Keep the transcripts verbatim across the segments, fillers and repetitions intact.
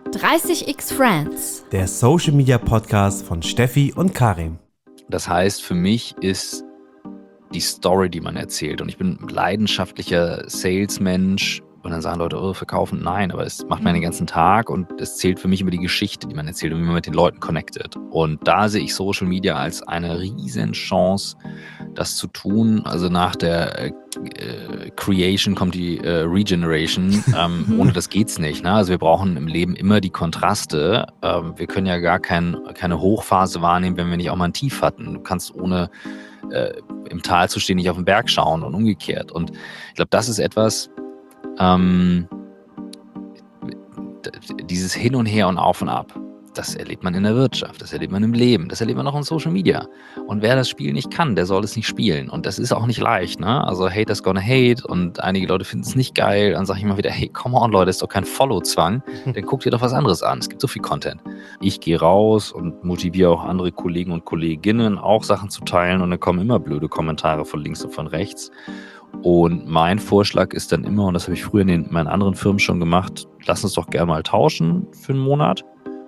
dreißig x Friends, der Social Media Podcast von Steffi und Karim. Das heißt, für mich ist die Story, die man erzählt, und ich bin leidenschaftlicher Salesmensch, und dann sagen Leute, oh, verkaufen, nein, aber es macht man den ganzen Tag und es zählt für mich über die Geschichte, die man erzählt und wie man mit den Leuten connectet. Und da sehe ich Social Media als eine riesen Chance, das zu tun. Also nach der äh, Creation kommt die äh, Regeneration. Ähm, ohne das geht's nicht. Ne? Also wir brauchen im Leben immer die Kontraste. Ähm, wir können ja gar kein, keine Hochphase wahrnehmen, wenn wir nicht auch mal ein Tief hatten. Du kannst ohne äh, im Tal zu stehen nicht auf den Berg schauen und umgekehrt. Und ich glaube, das ist etwas, Ähm, dieses Hin und Her und Auf und Ab, das erlebt man in der Wirtschaft, das erlebt man im Leben, das erlebt man auch in Social Media. Und wer das Spiel nicht kann, der soll es nicht spielen. Und das ist auch nicht leicht, ne? Also Haters gonna hate und einige Leute finden es nicht geil. Dann sage ich immer wieder, hey, come on Leute, ist doch kein Follow-Zwang. Dann guckt ihr doch was anderes an. Es gibt so viel Content. Ich gehe raus und motiviere auch andere Kollegen und Kolleginnen, auch Sachen zu teilen. Und dann kommen immer blöde Kommentare von links und von rechts. Und mein Vorschlag ist dann immer, und das habe ich früher in den, meinen anderen Firmen schon gemacht, lass uns doch gerne mal tauschen für einen Monat.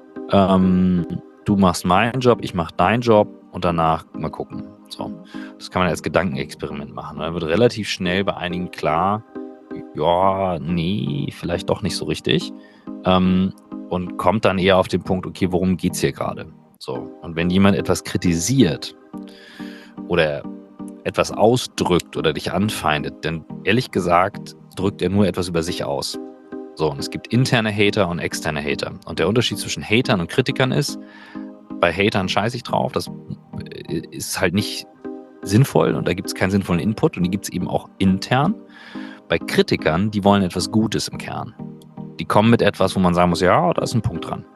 Ähm, du machst meinen Job, ich mache deinen Job und danach mal gucken. So. Das kann man als Gedankenexperiment machen. Dann wird relativ schnell bei einigen klar, ja, nee, vielleicht doch nicht so richtig. Ähm, und kommt dann eher auf den Punkt, okay, worum geht's hier gerade? So. Und wenn jemand etwas kritisiert oder etwas ausdrückt oder dich anfeindet, denn ehrlich gesagt drückt er nur etwas über sich aus. So, und es gibt interne Hater und externe Hater. Und der Unterschied zwischen Hatern und Kritikern ist, bei Hatern scheiße ich drauf, das ist halt nicht sinnvoll und da gibt es keinen sinnvollen Input und die gibt es eben auch intern. Bei Kritikern, die wollen etwas Gutes im Kern. Die kommen mit etwas, wo man sagen muss, ja, da ist ein Punkt dran.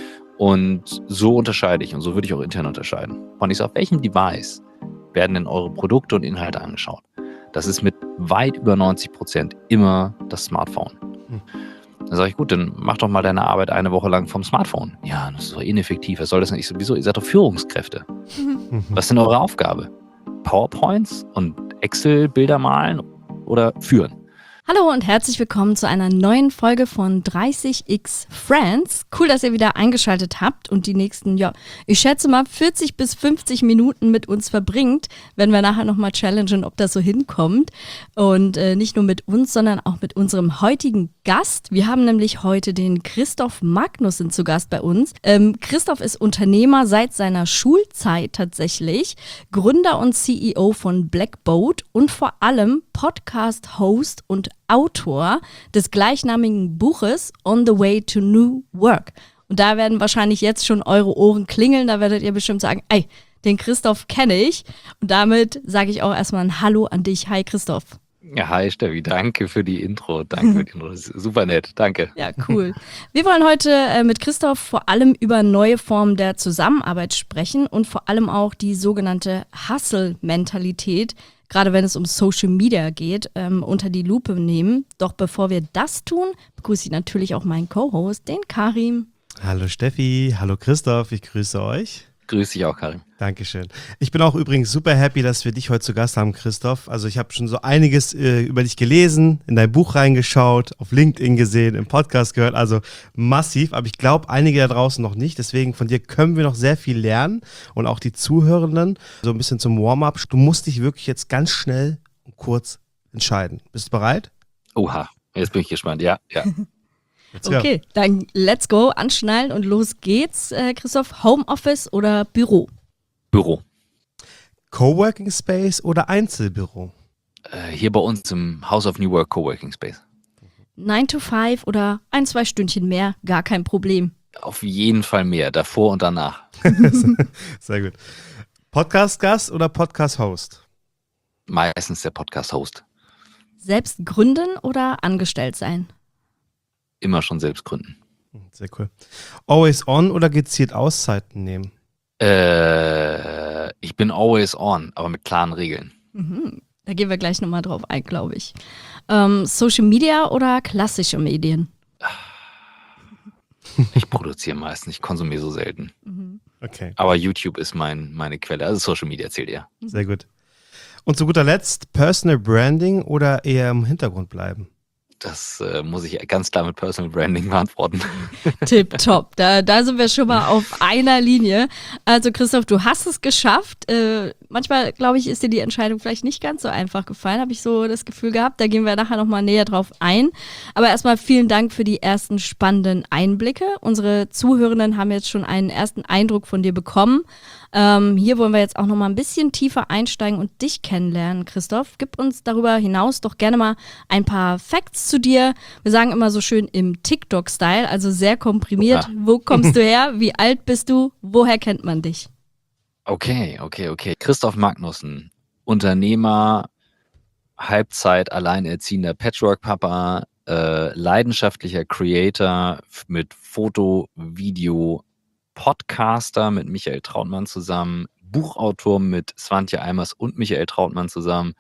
Und so unterscheide ich und so würde ich auch intern unterscheiden. Und ich sage, auf welchem Device werden denn eure Produkte und Inhalte angeschaut? Das ist mit weit über neunzig Prozent immer das Smartphone. Hm. Dann sage ich, gut, dann mach doch mal deine Arbeit eine Woche lang vom Smartphone. Ja, das ist doch ineffektiv. Was soll das denn? Ich sowieso, ihr seid doch Führungskräfte. Was ist denn eure Aufgabe? PowerPoints und Excel-Bilder malen oder führen? Hallo und herzlich willkommen zu einer neuen Folge von dreißig x Friends. Cool, dass ihr wieder eingeschaltet habt und die nächsten, ja, ich schätze mal vierzig bis fünfzig Minuten mit uns verbringt, wenn wir nachher nochmal challengen, ob das so hinkommt. Und äh, nicht nur mit uns, sondern auch mit unserem heutigen Gast. Wir haben nämlich heute den Christoph Magnussen zu Gast bei uns. Ähm, Christoph ist Unternehmer seit seiner Schulzeit tatsächlich, Gründer und C E O von Blackboat und vor allem Podcast-Host und Autor des gleichnamigen Buches On the Way to New Work. Und da werden wahrscheinlich jetzt schon eure Ohren klingeln, da werdet ihr bestimmt sagen, ey, den Christoph kenne ich. Und damit sage ich auch erstmal ein Hallo an dich. Hi Christoph. Ja, hi Steffi, danke für die Intro. Danke für die Intro, super nett, danke. Ja, cool. Wir wollen heute äh, mit Christoph vor allem über neue Formen der Zusammenarbeit sprechen und vor allem auch die sogenannte Hustle-Mentalität, gerade wenn es um Social Media geht, ähm, unter die Lupe nehmen. Doch bevor wir das tun, begrüße ich natürlich auch meinen Co-Host, den Karim. Hallo Steffi, hallo Christoph, ich grüße euch. Grüß dich auch, Karim. Dankeschön. Ich bin auch übrigens super happy, dass wir dich heute zu Gast haben, Christoph. Also ich habe schon so einiges äh, über dich gelesen, in dein Buch reingeschaut, auf LinkedIn gesehen, im Podcast gehört, also massiv. Aber ich glaube, einige da draußen noch nicht. Deswegen von dir können wir noch sehr viel lernen und auch die Zuhörenden. So ein bisschen zum Warm-up. Du musst dich wirklich jetzt ganz schnell und kurz entscheiden. Bist du bereit? Oha, jetzt bin ich gespannt. Ja, ja. Okay, dann let's go, anschnallen und los geht's. Äh, Christoph, Homeoffice oder Büro? Büro. Coworking Space oder Einzelbüro? Äh, hier bei uns im House of New Work Coworking Space. nine to five oder ein, zwei Stündchen mehr, gar kein Problem. Auf jeden Fall mehr, davor und danach. Sehr gut. Podcast-Gast oder Podcast-Host? Meistens der Podcast-Host. Selbst gründen oder angestellt sein? Immer schon selbst gründen. Sehr cool. Always on oder gezielt Auszeiten nehmen? Äh, ich bin always on, aber mit klaren Regeln. Mhm. Da gehen wir gleich nochmal drauf ein, glaube ich. Ähm, Social Media oder klassische Medien? Ich produziere meistens, ich konsumiere so selten. Mhm. Okay. Aber YouTube ist mein, meine Quelle, also Social Media zählt eher. Sehr gut. Und zu guter Letzt, Personal Branding oder eher im Hintergrund bleiben? Das äh, muss ich ganz klar mit Personal Branding beantworten. Tipptopp, da, da sind wir schon mal auf einer Linie. Also Christoph, du hast es geschafft. Äh, manchmal, glaube ich, ist dir die Entscheidung vielleicht nicht ganz so einfach gefallen, habe ich so das Gefühl gehabt. Da gehen wir nachher nochmal näher drauf ein. Aber erstmal vielen Dank für die ersten spannenden Einblicke. Unsere Zuhörenden haben jetzt schon einen ersten Eindruck von dir bekommen. Ähm, hier wollen wir jetzt auch noch mal ein bisschen tiefer einsteigen und dich kennenlernen, Christoph. Gib uns darüber hinaus doch gerne mal ein paar Facts zu dir. Wir sagen immer so schön im TikTok-Style, also sehr komprimiert. Ja. Wo kommst du her? Wie alt bist du? Woher kennt man dich? Okay, okay, okay. Christoph Magnussen, Unternehmer, Halbzeit alleinerziehender Patchwork-Papa, äh, leidenschaftlicher Creator mit Foto, Video, Podcaster mit Michael Trautmann zusammen, Buchautor mit Swantje Eimers und Michael Trautmann zusammen.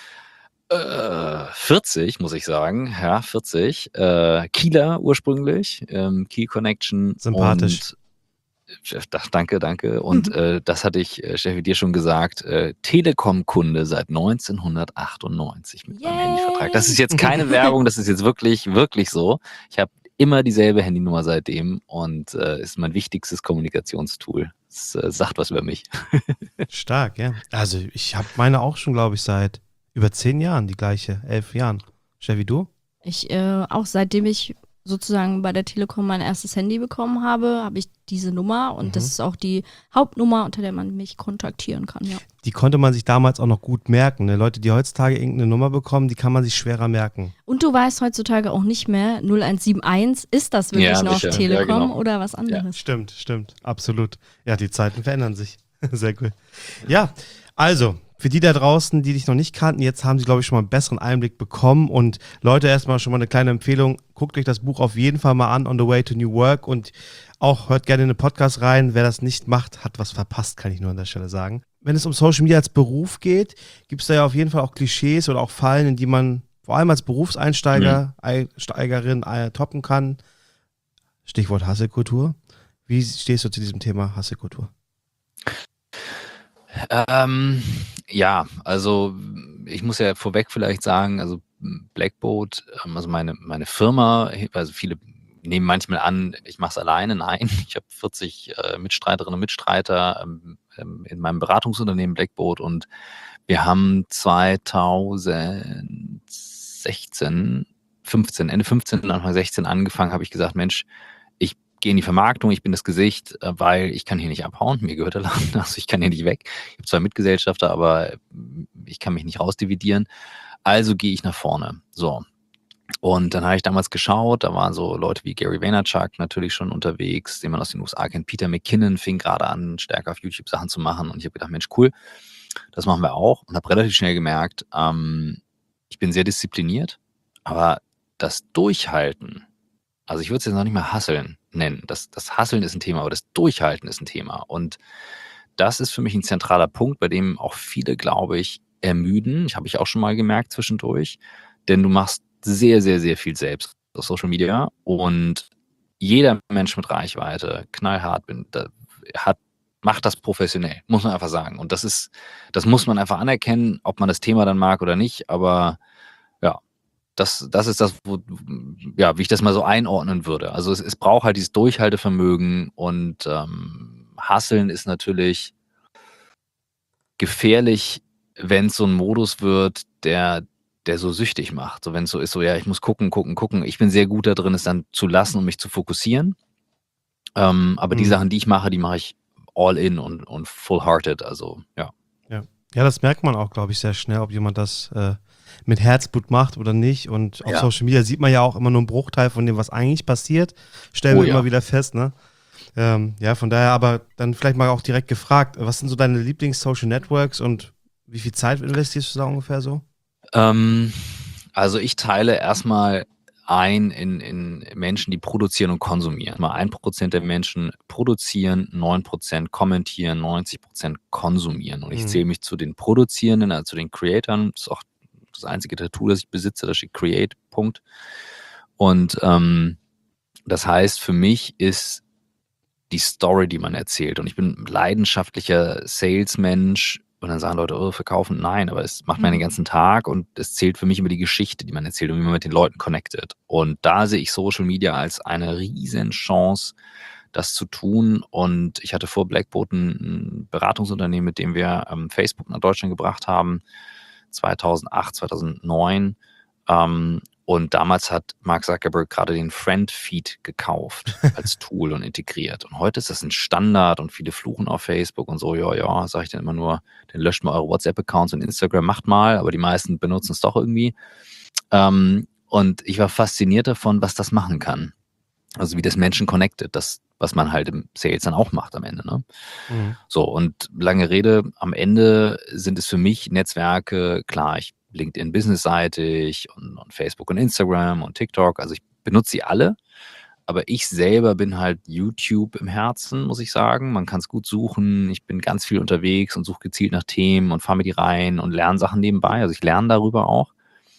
Äh, vierzig, muss ich sagen. Ja, vierzig. Äh, Kieler ursprünglich, ähm, Kiel Connection. Sympathisch. Und, äh, danke, danke. Und äh, das hatte ich, äh, Steffi, dir schon gesagt, äh, Telekom-Kunde seit neunzehnhundertachtundneunzig mit meinem Yay. Handyvertrag. Das ist jetzt keine Werbung, das ist jetzt wirklich, wirklich so. Ich habe immer dieselbe Handynummer seitdem und äh, ist mein wichtigstes Kommunikationstool. Es äh, sagt was über mich. Stark, ja. Also ich habe meine auch schon, glaube ich, seit über zehn Jahren, die gleiche, elf Jahren. Steffi, du? Ich äh, auch seitdem ich sozusagen bei der Telekom mein erstes Handy bekommen habe, habe ich diese Nummer und Mhm. das ist auch die Hauptnummer, unter der man mich kontaktieren kann, ja. Die konnte man sich damals auch noch gut merken. Ne? Leute, die heutzutage irgendeine Nummer bekommen, die kann man sich schwerer merken. Und du weißt heutzutage auch nicht mehr, null eins sieben eins, ist das wirklich Ja, noch sicher. Telekom Ja, genau. oder was anderes? Stimmt, stimmt, absolut. Ja, die Zeiten verändern sich. Sehr cool. Ja, also, für die da draußen, die dich noch nicht kannten, jetzt haben sie, glaube ich, schon mal einen besseren Einblick bekommen. Und Leute, erstmal schon mal eine kleine Empfehlung. Guckt euch das Buch auf jeden Fall mal an, On the Way to New Work. Und auch hört gerne in den Podcast rein. Wer das nicht macht, hat was verpasst, kann ich nur an der Stelle sagen. Wenn es um Social Media als Beruf geht, gibt es da ja auf jeden Fall auch Klischees oder auch Fallen, in die man vor allem als Berufseinsteiger, Einsteigerin äh, toppen kann. Stichwort Hustle-Kultur. Wie stehst du zu diesem Thema Hustle-Kultur? Ähm, ja, also ich muss ja vorweg vielleicht sagen, also Blackboat, ähm, also meine, meine Firma, also viele nehmen manchmal an, ich mache es alleine. Nein, ich habe vierzig äh, Mitstreiterinnen und Mitstreiter ähm, ähm, in meinem Beratungsunternehmen Blackboat und wir haben zweitausendsechzehn, fünfzehn, Ende fünfzehn, Anfang sechzehn angefangen, habe ich gesagt, Mensch, ich gehe in die Vermarktung, ich bin das Gesicht, äh, weil ich kann hier nicht abhauen, mir gehört der Laden, also ich kann hier nicht weg. Ich habe zwar Mitgesellschafter, aber ich kann mich nicht rausdividieren. Also gehe ich nach vorne. So. Und dann habe ich damals geschaut, da waren so Leute wie Gary Vaynerchuk natürlich schon unterwegs, den man aus den U S A kennt. Peter McKinnon fing gerade an, stärker auf YouTube Sachen zu machen. Und ich habe gedacht, Mensch, cool, das machen wir auch. Und habe relativ schnell gemerkt, ähm, ich bin sehr diszipliniert, aber das Durchhalten, also ich würde es jetzt noch nicht mal Hustlen nennen. Das, das Hustlen ist ein Thema, aber das Durchhalten ist ein Thema. Und das ist für mich ein zentraler Punkt, bei dem auch viele, glaube ich, ermüden. Ich habe ich auch schon mal gemerkt zwischendurch. Denn du machst sehr, sehr, sehr viel selbst auf Social Media. Und jeder Mensch mit Reichweite, knallhart, bin, da, hat, macht das professionell, muss man einfach sagen. Und das ist, das muss man einfach anerkennen, ob man das Thema dann mag oder nicht. Aber ja, Das, das ist das, wo, ja, wie ich das mal so einordnen würde. Also es, es braucht halt dieses Durchhaltevermögen und ähm, Hustlen ist natürlich gefährlich, wenn es so ein Modus wird, der, der so süchtig macht. So wenn es so ist, so ja, ich muss gucken, gucken, gucken. Ich bin sehr gut da drin, es dann zu lassen und mich zu fokussieren. Ähm, aber die Mhm. Sachen, die ich mache, die mache ich all in und, und full-hearted. Also ja. Ja. ja, das merkt man auch, glaube ich, sehr schnell, ob jemand das äh, mit Herzblut macht oder nicht. Und auf Ja. Social Media sieht man ja auch immer nur einen Bruchteil von dem, was eigentlich passiert. Stellen Oh wir ja. immer wieder fest, ne? Ähm, ja, von daher aber dann vielleicht mal auch direkt gefragt, was sind so deine Lieblings-Social Networks und wie viel Zeit investierst du da ungefähr so? Ähm, also ich teile erstmal ein in, in Menschen, die produzieren und konsumieren. Mal ein Prozent der Menschen produzieren, neun Prozent kommentieren, neunzig Prozent konsumieren. Und ich Mhm. zähle mich zu den Produzierenden, also zu den Creatoren. Das ist auch das einzige Tattoo, das ich besitze, da steht Create, Punkt. Und ähm, das heißt, für mich ist die Story, die man erzählt. Und ich bin ein leidenschaftlicher Salesmensch, Und dann sagen Leute, oh, verkaufen, nein, aber es macht Mhm. man den ganzen Tag und es zählt für mich immer die Geschichte, die man erzählt und wie man mit den Leuten connectet. Und da sehe ich Social Media als eine riesen Chance, das zu tun. Und ich hatte vor Blackboat ein, ein Beratungsunternehmen, mit dem wir ähm, Facebook nach Deutschland gebracht haben, zweitausendacht, zweitausendneun. Ähm, und damals hat Mark Zuckerberg gerade den Friend-Feed gekauft als Tool und integriert. Und heute ist das ein Standard und viele fluchen auf Facebook und so, ja, ja, sage ich dann immer nur, dann löscht mal eure WhatsApp-Accounts und Instagram, macht mal, aber die meisten benutzen es doch irgendwie. Ähm, und ich war fasziniert davon, was das machen kann. Also wie das Menschen connected, das, was man halt im Sales dann auch macht am Ende. Ne? Mhm. So, und lange Rede, am Ende sind es für mich Netzwerke, klar, ich LinkedIn businessseitig und, und Facebook und Instagram und TikTok, also ich benutze sie alle, aber ich selber bin halt YouTube im Herzen, muss ich sagen. Man kann es gut suchen, ich bin ganz viel unterwegs und suche gezielt nach Themen und fahre mir die rein und lerne Sachen nebenbei, also ich lerne darüber auch.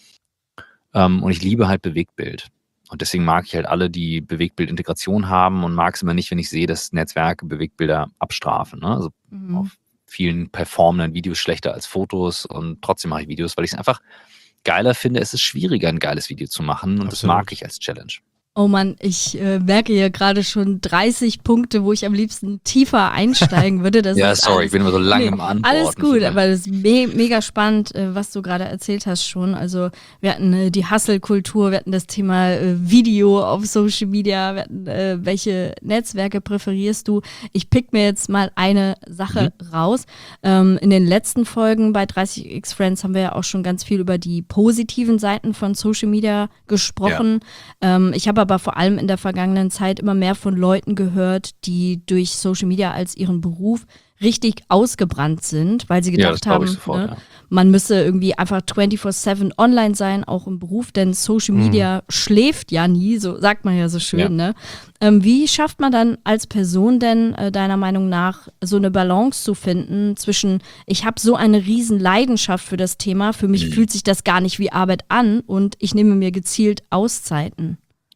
Ähm, und ich liebe halt Bewegtbild. Und deswegen mag ich halt alle, die Bewegtbildintegration haben und mag es immer nicht, wenn ich sehe, dass Netzwerke Bewegtbilder abstrafen. Ne? Also Mhm. auf vielen performenden Videos schlechter als Fotos und trotzdem mache ich Videos, weil ich es einfach geiler finde. Es ist schwieriger, ein geiles Video zu machen und das Absolut. mag ich als Challenge. Oh Mann, ich äh, merke hier gerade schon dreißig Punkte, wo ich am liebsten tiefer einsteigen würde. Das Ja, ist sorry, alles, ich bin immer so lange nee, im Antworten. alles gut, Tut mir- aber das ist me mega spannend, äh, was du gerade erzählt hast schon. Also wir hatten äh, die Hustle-Kultur, wir hatten das Thema äh, Video auf Social Media, wir hatten, äh, welche Netzwerke präferierst du? Ich pick mir jetzt mal eine Sache raus. Ähm, in den letzten Folgen bei dreißig x Friends haben wir ja auch schon ganz viel über die positiven Seiten von Social Media gesprochen. Ähm, ich habe aber vor allem in der vergangenen Zeit immer mehr von Leuten gehört, die durch Social Media als ihren Beruf richtig ausgebrannt sind, weil sie Ja, das gedacht glaube haben, ich sofort, ne, ja. man müsse irgendwie einfach vierundzwanzig sieben online sein, auch im Beruf, denn Social Media schläft ja nie, so sagt man ja so schön. Ja. Ne? Ähm, wie schafft man dann als Person denn äh, deiner Meinung nach so eine Balance zu finden zwischen, ich habe so eine riesen Leidenschaft für das Thema, für mich Mhm. fühlt sich das gar nicht wie Arbeit an und ich nehme mir gezielt Auszeiten?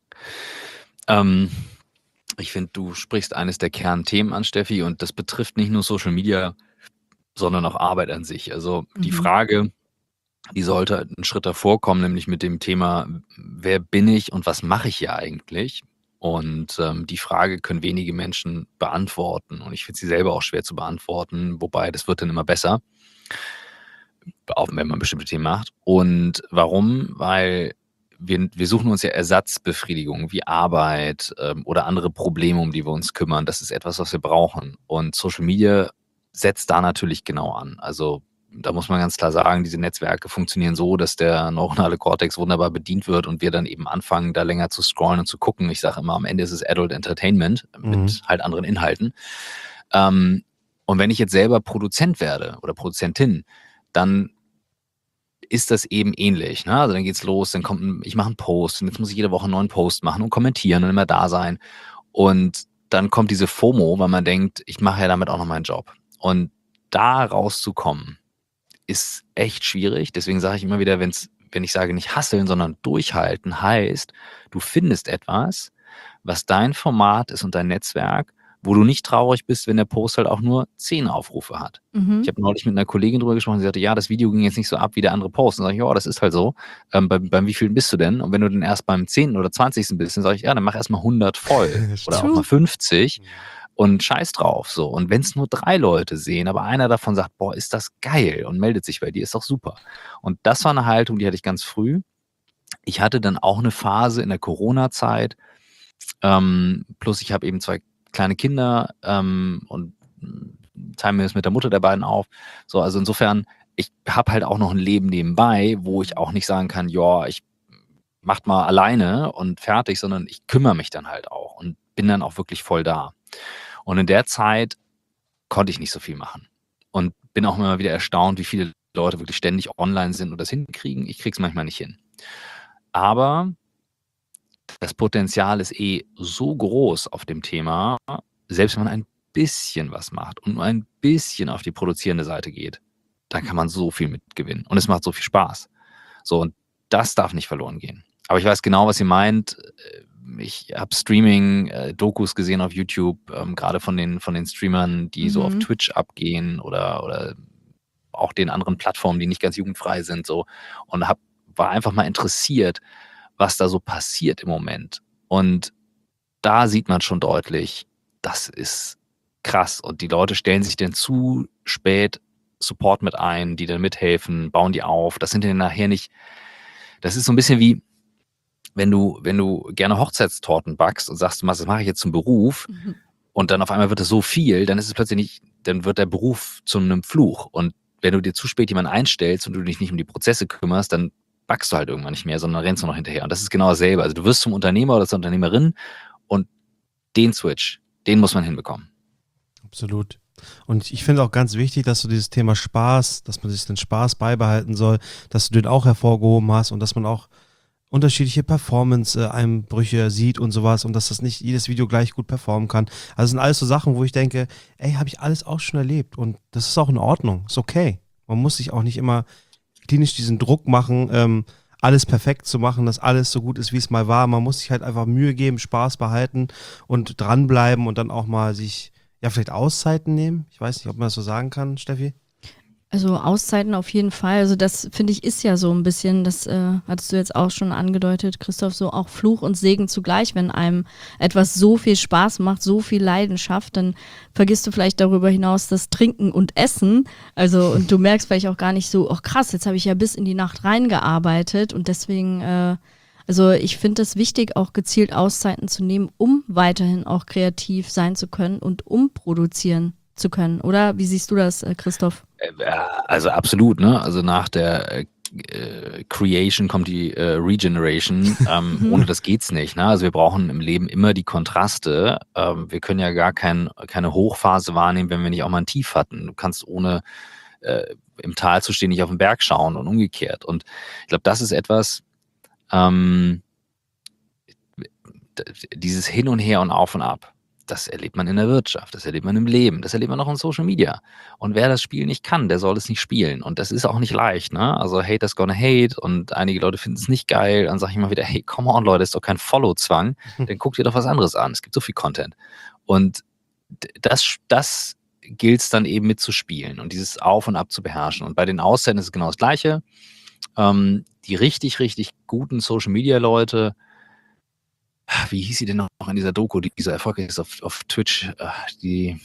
Ähm, ich finde, du sprichst eines der Kernthemen an, Steffi, und das betrifft nicht nur Social Media, sondern auch Arbeit an sich. Also die Mhm. Frage, die sollte einen Schritt davor kommen, nämlich mit dem Thema, wer bin ich und was mache ich hier eigentlich? Und ähm, die Frage können wenige Menschen beantworten. Und ich finde sie selber auch schwer zu beantworten, wobei das wird dann immer besser, auch wenn man bestimmte Themen macht. Und warum? Weil wir, wir suchen uns ja Ersatzbefriedigung wie Arbeit ähm, oder andere Probleme, um die wir uns kümmern. Das ist etwas, was wir brauchen. Und Social Media setzt da natürlich genau an. Also da muss man ganz klar sagen, diese Netzwerke funktionieren so, dass der neuronale Kortex wunderbar bedient wird und wir dann eben anfangen, da länger zu scrollen und zu gucken. Ich sage immer, am Ende ist es Adult Entertainment mit Mhm. halt anderen Inhalten. Ähm, und wenn ich jetzt selber Produzent werde oder Produzentin, dann ist das eben ähnlich. Ne? Also dann geht's los, dann kommt ein, ich mache einen Post und jetzt muss ich jede Woche einen neuen Post machen und kommentieren und immer da sein. Und dann kommt diese FOMO, weil man denkt, ich mache ja damit auch noch meinen Job. Und da rauszukommen, ist echt schwierig. Deswegen sage ich immer wieder, wenn's, wenn ich sage nicht hasseln, sondern durchhalten, heißt, du findest etwas, was dein Format ist und dein Netzwerk, wo du nicht traurig bist, wenn der Post halt auch nur zehn Aufrufe hat. Mhm. Ich habe neulich mit einer Kollegin drüber gesprochen, sie sagte, ja, das Video ging jetzt nicht so ab wie der andere Post. Dann sage ich, ja, das ist halt so. Ähm, beim, beim wievielten bist du denn? Und wenn du dann erst beim zehnten oder zwanzigsten bist, dann sage ich, ja, dann mach erst mal hundert voll oder auch True. mal fünfzig und scheiß drauf. So. Und wenn es nur drei Leute sehen, aber einer davon sagt, boah, ist das geil und meldet sich bei dir, ist doch super. Und das war eine Haltung, die hatte ich ganz früh. Ich hatte dann auch eine Phase in der Corona-Zeit, ähm, plus ich habe eben zwei kleine Kinder ähm, und teile mir das mit der Mutter der beiden auf. So, also insofern, ich habe halt auch noch ein Leben nebenbei, wo ich auch nicht sagen kann, ja, ich macht mal alleine und fertig, sondern ich kümmere mich dann halt auch und bin dann auch wirklich voll da. Und in der Zeit konnte ich nicht so viel machen und bin auch immer wieder erstaunt, wie viele Leute wirklich ständig online sind und das hinkriegen. Ich krieg's manchmal nicht hin. Aber das Potenzial ist eh so groß auf dem Thema, selbst wenn man ein bisschen was macht und nur ein bisschen auf die produzierende Seite geht, dann kann man so viel mitgewinnen. Und es macht so viel Spaß. So, und das darf nicht verloren gehen. Aber ich weiß genau, was ihr meint. Ich habe Streaming-Dokus gesehen auf YouTube, ähm, gerade von den, von den Streamern, die so auf Mhm. Twitch abgehen oder, oder auch den anderen Plattformen, die nicht ganz jugendfrei sind, so. Und hab, war einfach mal interessiert, was da so passiert im Moment. Und da sieht man schon deutlich, das ist krass. Und die Leute stellen sich dann zu spät Support mit ein, die dann mithelfen, bauen die auf. Das sind dann nachher nicht, das ist so ein bisschen wie, wenn du, wenn du gerne Hochzeitstorten backst und sagst, das mache ich jetzt zum Beruf, Mhm. und dann auf einmal wird es so viel, dann ist es plötzlich nicht, dann wird der Beruf zu einem Fluch. Und wenn du dir zu spät jemanden einstellst und du dich nicht um die Prozesse kümmerst, dann backst du halt irgendwann nicht mehr, sondern rennst du noch hinterher. Und das ist genau dasselbe. Also du wirst zum Unternehmer oder zur Unternehmerin und den Switch, den muss man hinbekommen. Absolut. Und ich finde auch ganz wichtig, dass du dieses Thema Spaß, dass man sich den Spaß beibehalten soll, dass du den auch hervorgehoben hast und dass man auch unterschiedliche Performance-Einbrüche sieht und sowas und dass das nicht jedes Video gleich gut performen kann. Also das sind alles so Sachen, wo ich denke, ey, habe ich alles auch schon erlebt und das ist auch in Ordnung, ist okay. Man muss sich auch nicht immer klinisch diesen Druck machen, ähm, alles perfekt zu machen, dass alles so gut ist, wie es mal war. Man muss sich halt einfach Mühe geben, Spaß behalten und dranbleiben und dann auch mal sich, ja, vielleicht Auszeiten nehmen. Ich weiß nicht, ob man das so sagen kann, Steffi. Also Auszeiten auf jeden Fall. Also das, finde ich, ist ja so ein bisschen, das äh, hattest du jetzt auch schon angedeutet, Christoph, so auch Fluch und Segen zugleich. Wenn einem etwas so viel Spaß macht, so viel Leidenschaft, dann vergisst du vielleicht darüber hinaus das Trinken und Essen. Also und du merkst vielleicht auch gar nicht so, ach krass, jetzt habe ich ja bis in die Nacht reingearbeitet und deswegen, äh, also ich finde es wichtig, auch gezielt Auszeiten zu nehmen, um weiterhin auch kreativ sein zu können und um produzieren zu können, oder? Wie siehst du das, äh, Christoph? Also absolut, ne? Also nach der äh, Creation kommt die äh, Regeneration. Ähm, Mhm. ohne das geht's nicht. Ne? Also wir brauchen im Leben immer die Kontraste. Ähm, wir können ja gar kein, keine Hochphase wahrnehmen, wenn wir nicht auch mal ein Tief hatten. Du kannst ohne äh, im Tal zu stehen nicht auf den Berg schauen und umgekehrt. Und ich glaube, das ist etwas, ähm, d- dieses Hin und Her und Auf und Ab. Das erlebt man in der Wirtschaft, das erlebt man im Leben, das erlebt man auch in Social Media. Und wer das Spiel nicht kann, der soll es nicht spielen. Und das ist auch nicht leicht, ne? Also Haters gonna hate und einige Leute finden es nicht geil. Dann sage ich immer wieder, hey, come on, Leute, ist doch kein Follow-Zwang. Dann guckt ihr doch was anderes an. Es gibt so viel Content. Und d- das, das gilt es dann eben mitzuspielen und dieses Auf und Ab zu beherrschen. Und bei den Auszeiten ist es genau das Gleiche. Ähm, die richtig, richtig guten Social-Media-Leute, wie hieß sie denn noch in dieser Doku, die so erfolgreich ist auf, auf Twitch, äh, die,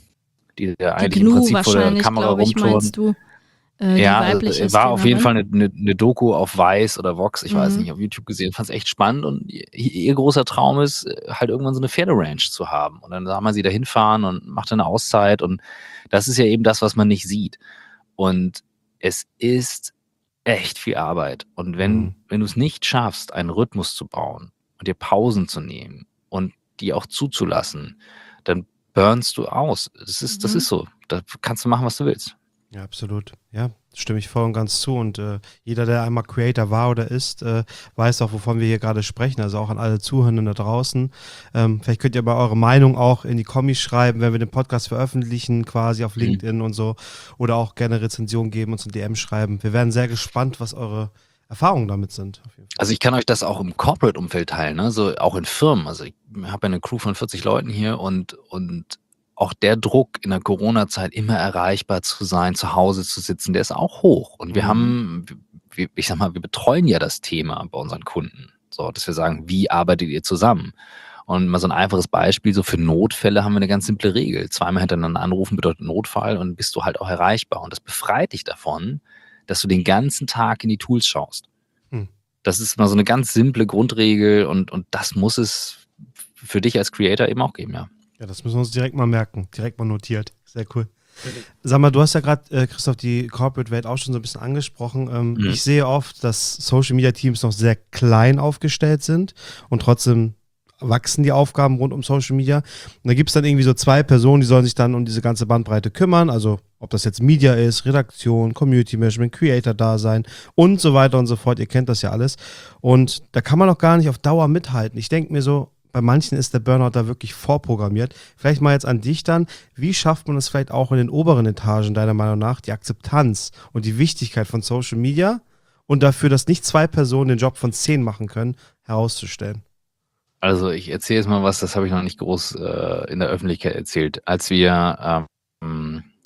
die da Die eigentlich im Gnu Prinzip vor der wahrscheinlich, Kamera glaube ich, rumturnen. meinst du? Äh, die Ja, weibliche äh, war auf jeden Streamerin. Fall eine, eine, eine Doku auf Vice oder Vox, ich weiß Mhm. nicht, auf YouTube gesehen, fand es echt spannend und ihr, ihr großer Traum ist, äh, halt irgendwann so eine Pferderanch zu haben und dann sah man sie da hinfahren und macht eine Auszeit und das ist ja eben das, was man nicht sieht und es ist echt viel Arbeit und wenn, Mhm. wenn du es nicht schaffst, einen Rhythmus zu bauen und dir Pausen zu nehmen und die auch zuzulassen, dann burnst du aus. Das ist, das Mhm. ist so. Da kannst du machen, was du willst. Ja, absolut. Ja, stimme ich voll und ganz zu. Und äh, jeder, der einmal Creator war oder ist, äh, weiß auch, wovon wir hier gerade sprechen. Also auch an alle Zuhörenden da draußen. Ähm, vielleicht könnt ihr mal eure Meinung auch in die Kommis schreiben, wenn wir den Podcast veröffentlichen, quasi auf LinkedIn und so. Oder auch gerne Rezension geben, uns ein D M schreiben. Wir werden sehr gespannt, was eure Erfahrungen damit sind. Auf jeden Fall. Also ich kann euch das auch im Corporate-Umfeld teilen, ne? So auch in Firmen. Also ich habe ja eine Crew von vierzig Leuten hier und, und auch der Druck in der Corona-Zeit immer erreichbar zu sein, zu Hause zu sitzen, der ist auch hoch. Und wir Mhm. haben, wir, ich sag mal, wir betreuen ja das Thema bei unseren Kunden. So, dass wir sagen, wie arbeitet ihr zusammen? Und mal so ein einfaches Beispiel, so für Notfälle haben wir eine ganz simple Regel. Zweimal hintereinander anrufen bedeutet Notfall und bist du halt auch erreichbar. Und das befreit dich davon, dass du den ganzen Tag in die Tools schaust. Hm. Das ist mal so eine ganz simple Grundregel und, und das muss es für dich als Creator eben auch geben, ja. Ja, das müssen wir uns direkt mal merken. Direkt mal notiert. Sehr cool. Sag mal, du hast ja gerade, äh, Christoph, die Corporate-Welt auch schon so ein bisschen angesprochen. Ähm, Mhm. Ich sehe oft, dass Social-Media-Teams noch sehr klein aufgestellt sind und trotzdem wachsen die Aufgaben rund um Social Media. Und da gibt es dann irgendwie so zwei Personen, die sollen sich dann um diese ganze Bandbreite kümmern. Also ob das jetzt Media ist, Redaktion, Community Management, Creator-Dasein und so weiter und so fort. Ihr kennt das ja alles. Und da kann man auch gar nicht auf Dauer mithalten. Ich denke mir so, bei manchen ist der Burnout da wirklich vorprogrammiert. Vielleicht mal jetzt an dich dann. Wie schafft man es vielleicht auch in den oberen Etagen, deiner Meinung nach, die Akzeptanz und die Wichtigkeit von Social Media und dafür, dass nicht zwei Personen den Job von zehn machen können, herauszustellen? Also ich erzähle jetzt mal was, das habe ich noch nicht groß äh, in der Öffentlichkeit erzählt. Als wir ähm,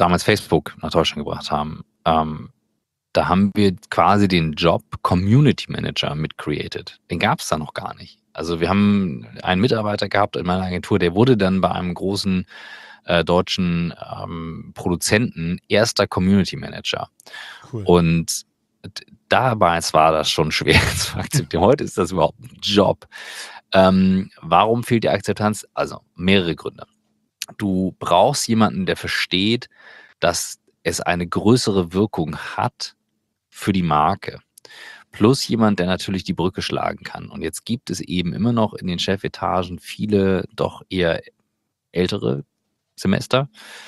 damals Facebook nach Deutschland gebracht haben, ähm, da haben wir quasi den Job Community Manager mit created. Den gab es da noch gar nicht. Also wir haben einen Mitarbeiter gehabt in meiner Agentur, der wurde dann bei einem großen äh, deutschen ähm, Produzenten erster Community Manager. Cool. Und d- damals war das schon schwer zu akzeptieren. Heute ist das überhaupt ein Job. Ähm, warum fehlt die Akzeptanz? Also mehrere Gründe. Du brauchst jemanden, der versteht, dass es eine größere Wirkung hat für die Marke. Plus jemand, der natürlich die Brücke schlagen kann. Und jetzt gibt es eben immer noch in den Chefetagen viele doch eher ältere Semester,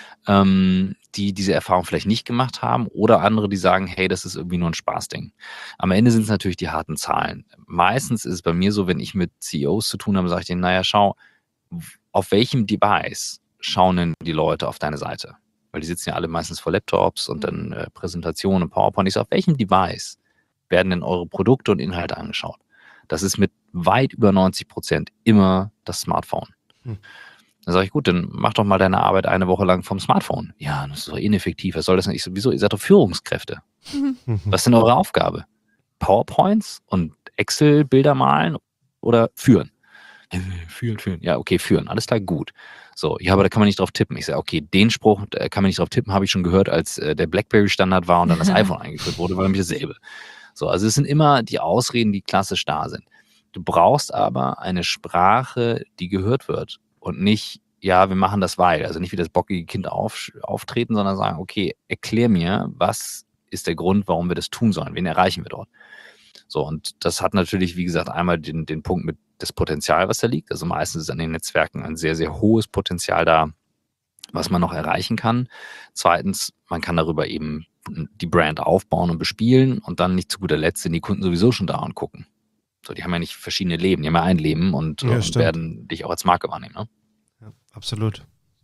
ähm, die diese Erfahrung vielleicht nicht gemacht haben oder andere, die sagen, hey, das ist irgendwie nur ein Spaßding. Am Ende sind es natürlich die harten Zahlen. Meistens ist es bei mir so, wenn ich mit C E Os zu tun habe, sage ich denen, naja, schau, auf welchem Device schauen denn die Leute auf deine Seite? Weil die sitzen ja alle meistens vor Laptops und dann äh, Präsentationen und PowerPoint. Ich sage, auf welchem Device werden denn eure Produkte und Inhalte angeschaut? Das ist mit weit über neunzig Prozent immer das Smartphone. Hm. Dann sage ich, gut, dann mach doch mal deine Arbeit eine Woche lang vom Smartphone. Ja, das ist doch ineffektiv. Was soll das denn? Ich so, wieso? Ihr seid doch Führungskräfte. Was ist denn eure Aufgabe? PowerPoints und Excel-Bilder malen oder führen? Führen, führen. Ja, okay, führen. Alles klar, gut. So, ja, aber da kann man nicht drauf tippen. Ich sage, okay, den Spruch, da kann man nicht drauf tippen, habe ich schon gehört, als äh, der BlackBerry-Standard war und dann das iPhone eingeführt wurde, war nämlich dasselbe. So, also es sind immer die Ausreden, die klassisch da sind. Du brauchst aber eine Sprache, die gehört wird und nicht, ja, wir machen das weil. Also nicht wie das bockige Kind auf, auftreten, sondern sagen, okay, erklär mir, was ist der Grund, warum wir das tun sollen? Wen erreichen wir dort? So, und das hat natürlich, wie gesagt, einmal den, den Punkt mit das Potenzial, was da liegt. Also meistens ist an den Netzwerken ein sehr, sehr hohes Potenzial da, was man noch erreichen kann. Zweitens, man kann darüber eben die Brand aufbauen und bespielen und dann nicht zu guter Letzt sind die Kunden sowieso schon da und gucken. So, die haben ja nicht verschiedene Leben, die haben ja ein Leben und, Ja, und stimmt. werden dich auch als Marke wahrnehmen. Ne? Ja, absolut.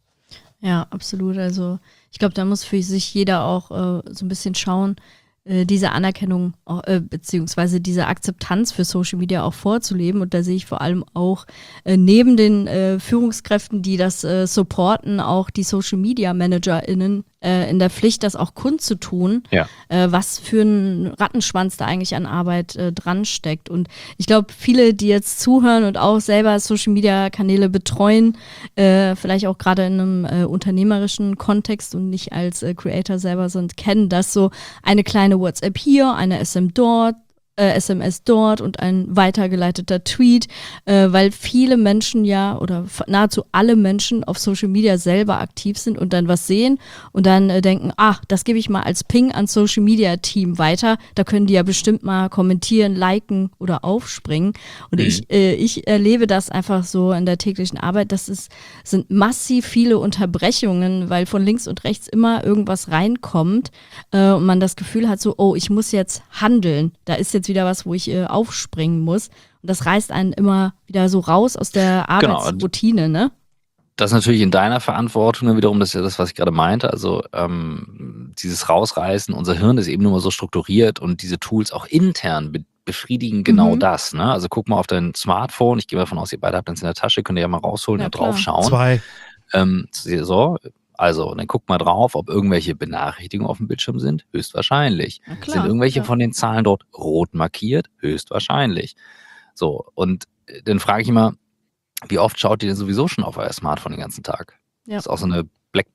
Ja, absolut. Also ich glaube, da muss für sich jeder auch äh, so ein bisschen schauen, äh, diese Anerkennung äh, beziehungsweise diese Akzeptanz für Social Media auch vorzuleben. Und da sehe ich vor allem auch äh, neben den äh, Führungskräften, die das äh, supporten, auch die Social Media ManagerInnen äh, in der Pflicht, das auch kundzutun, Ja. äh, was für ein Rattenschwanz da eigentlich an Arbeit äh, dran steckt. Und ich glaube, viele, die jetzt zuhören und auch selber Social Media Kanäle betreuen, äh, vielleicht auch gerade in einem äh, unternehmerischen Kontext und nicht als äh, Creator selber sind, kennen das so eine kleine WhatsApp hier, eine S M dort, äh, S M S dort und ein weitergeleiteter Tweet, äh, weil viele Menschen ja oder f- nahezu alle Menschen auf Social Media selber aktiv sind und dann was sehen und dann äh, denken, ach, das gebe ich mal als Ping ans Social Media Team weiter, da können die ja bestimmt mal kommentieren, liken oder aufspringen und Mhm. ich, äh, ich erlebe das einfach so in der täglichen Arbeit, das ist, sind massiv viele Unterbrechungen, weil von links und rechts immer irgendwas reinkommt äh, und man das Gefühl hat so, oh, ich muss jetzt handeln, da ist jetzt wieder was, wo ich äh, aufspringen muss. Und das reißt einen immer wieder so raus aus der Genau. Arbeitsroutine, ne? Das ist natürlich in deiner Verantwortung dann wiederum, das ist ja das, was ich gerade meinte. Also ähm, dieses Rausreißen, unser Hirn ist eben nur mal so strukturiert und diese Tools auch intern be befriedigen genau Mhm. das. Ne? Also guck mal auf dein Smartphone. Ich gehe mal davon aus, ihr beide habt das in der Tasche, könnt ihr ja mal rausholen Ja, und klar. drauf schauen. Zwei. Ähm, so, also, dann guck mal drauf, ob irgendwelche Benachrichtigungen auf dem Bildschirm sind. Höchstwahrscheinlich. Na klar, Sind irgendwelche ja. von den Zahlen dort rot markiert? Höchstwahrscheinlich. So, und äh, dann frage ich immer, wie oft schaut ihr denn sowieso schon auf euer Smartphone den ganzen Tag? Ja. Das ist auch so eine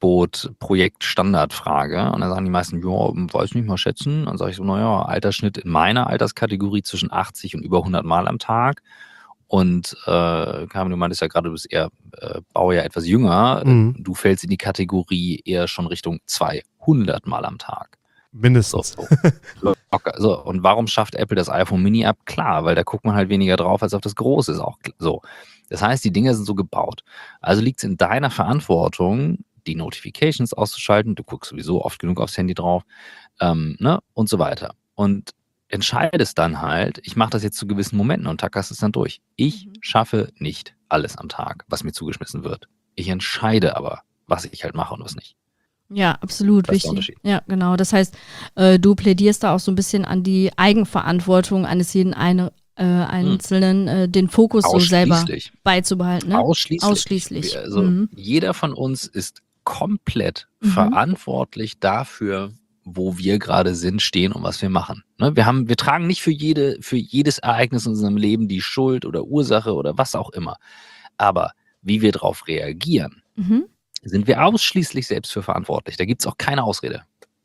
Blackboard-Projekt-Standardfrage. Und dann sagen die meisten, ja, weiß nicht mal schätzen. Dann sage ich so, naja, Altersschnitt in meiner Alterskategorie zwischen achtzig und über hundert Mal am Tag. Und äh, Carmen, du meintest ja gerade, du bist eher äh, Baujahr etwas jünger. Mhm. Du fällst in die Kategorie eher schon Richtung zweihundert Mal am Tag. So, Mindestens. so, locker. So, und warum schafft Apple das iPhone Mini ab? Klar, weil da guckt man halt weniger drauf, als auf das Große ist auch kl- so. Das heißt, die Dinger sind so gebaut. Also liegt es in deiner Verantwortung, die Notifications auszuschalten. Du guckst sowieso oft genug aufs Handy drauf, ähm, ne? Und so weiter. Und entscheidest dann halt, ich mache das jetzt zu gewissen Momenten und tackerst es dann durch. Ich Mhm. schaffe nicht alles am Tag, was mir zugeschmissen wird. Ich entscheide aber, was ich halt mache und was nicht. Ja, absolut Das ist der wichtig. Unterschied. Ja, genau. Das heißt, äh, du plädierst da auch so ein bisschen an die Eigenverantwortung eines jeden eine, äh, Einzelnen, äh, den Fokus so selber Ausschließlich. beizubehalten. Ne? Ausschließlich. Ausschließlich. Wir- Also Mhm. jeder von uns ist komplett Mhm. verantwortlich dafür, wo wir gerade sind, stehen und was wir machen. Ne? Wir haben, wir tragen nicht für jede, für jedes Ereignis in unserem Leben die Schuld oder Ursache oder was auch immer. Aber wie wir darauf reagieren, Mhm. sind wir ausschließlich selbst für verantwortlich. Da gibt es auch keine Ausrede.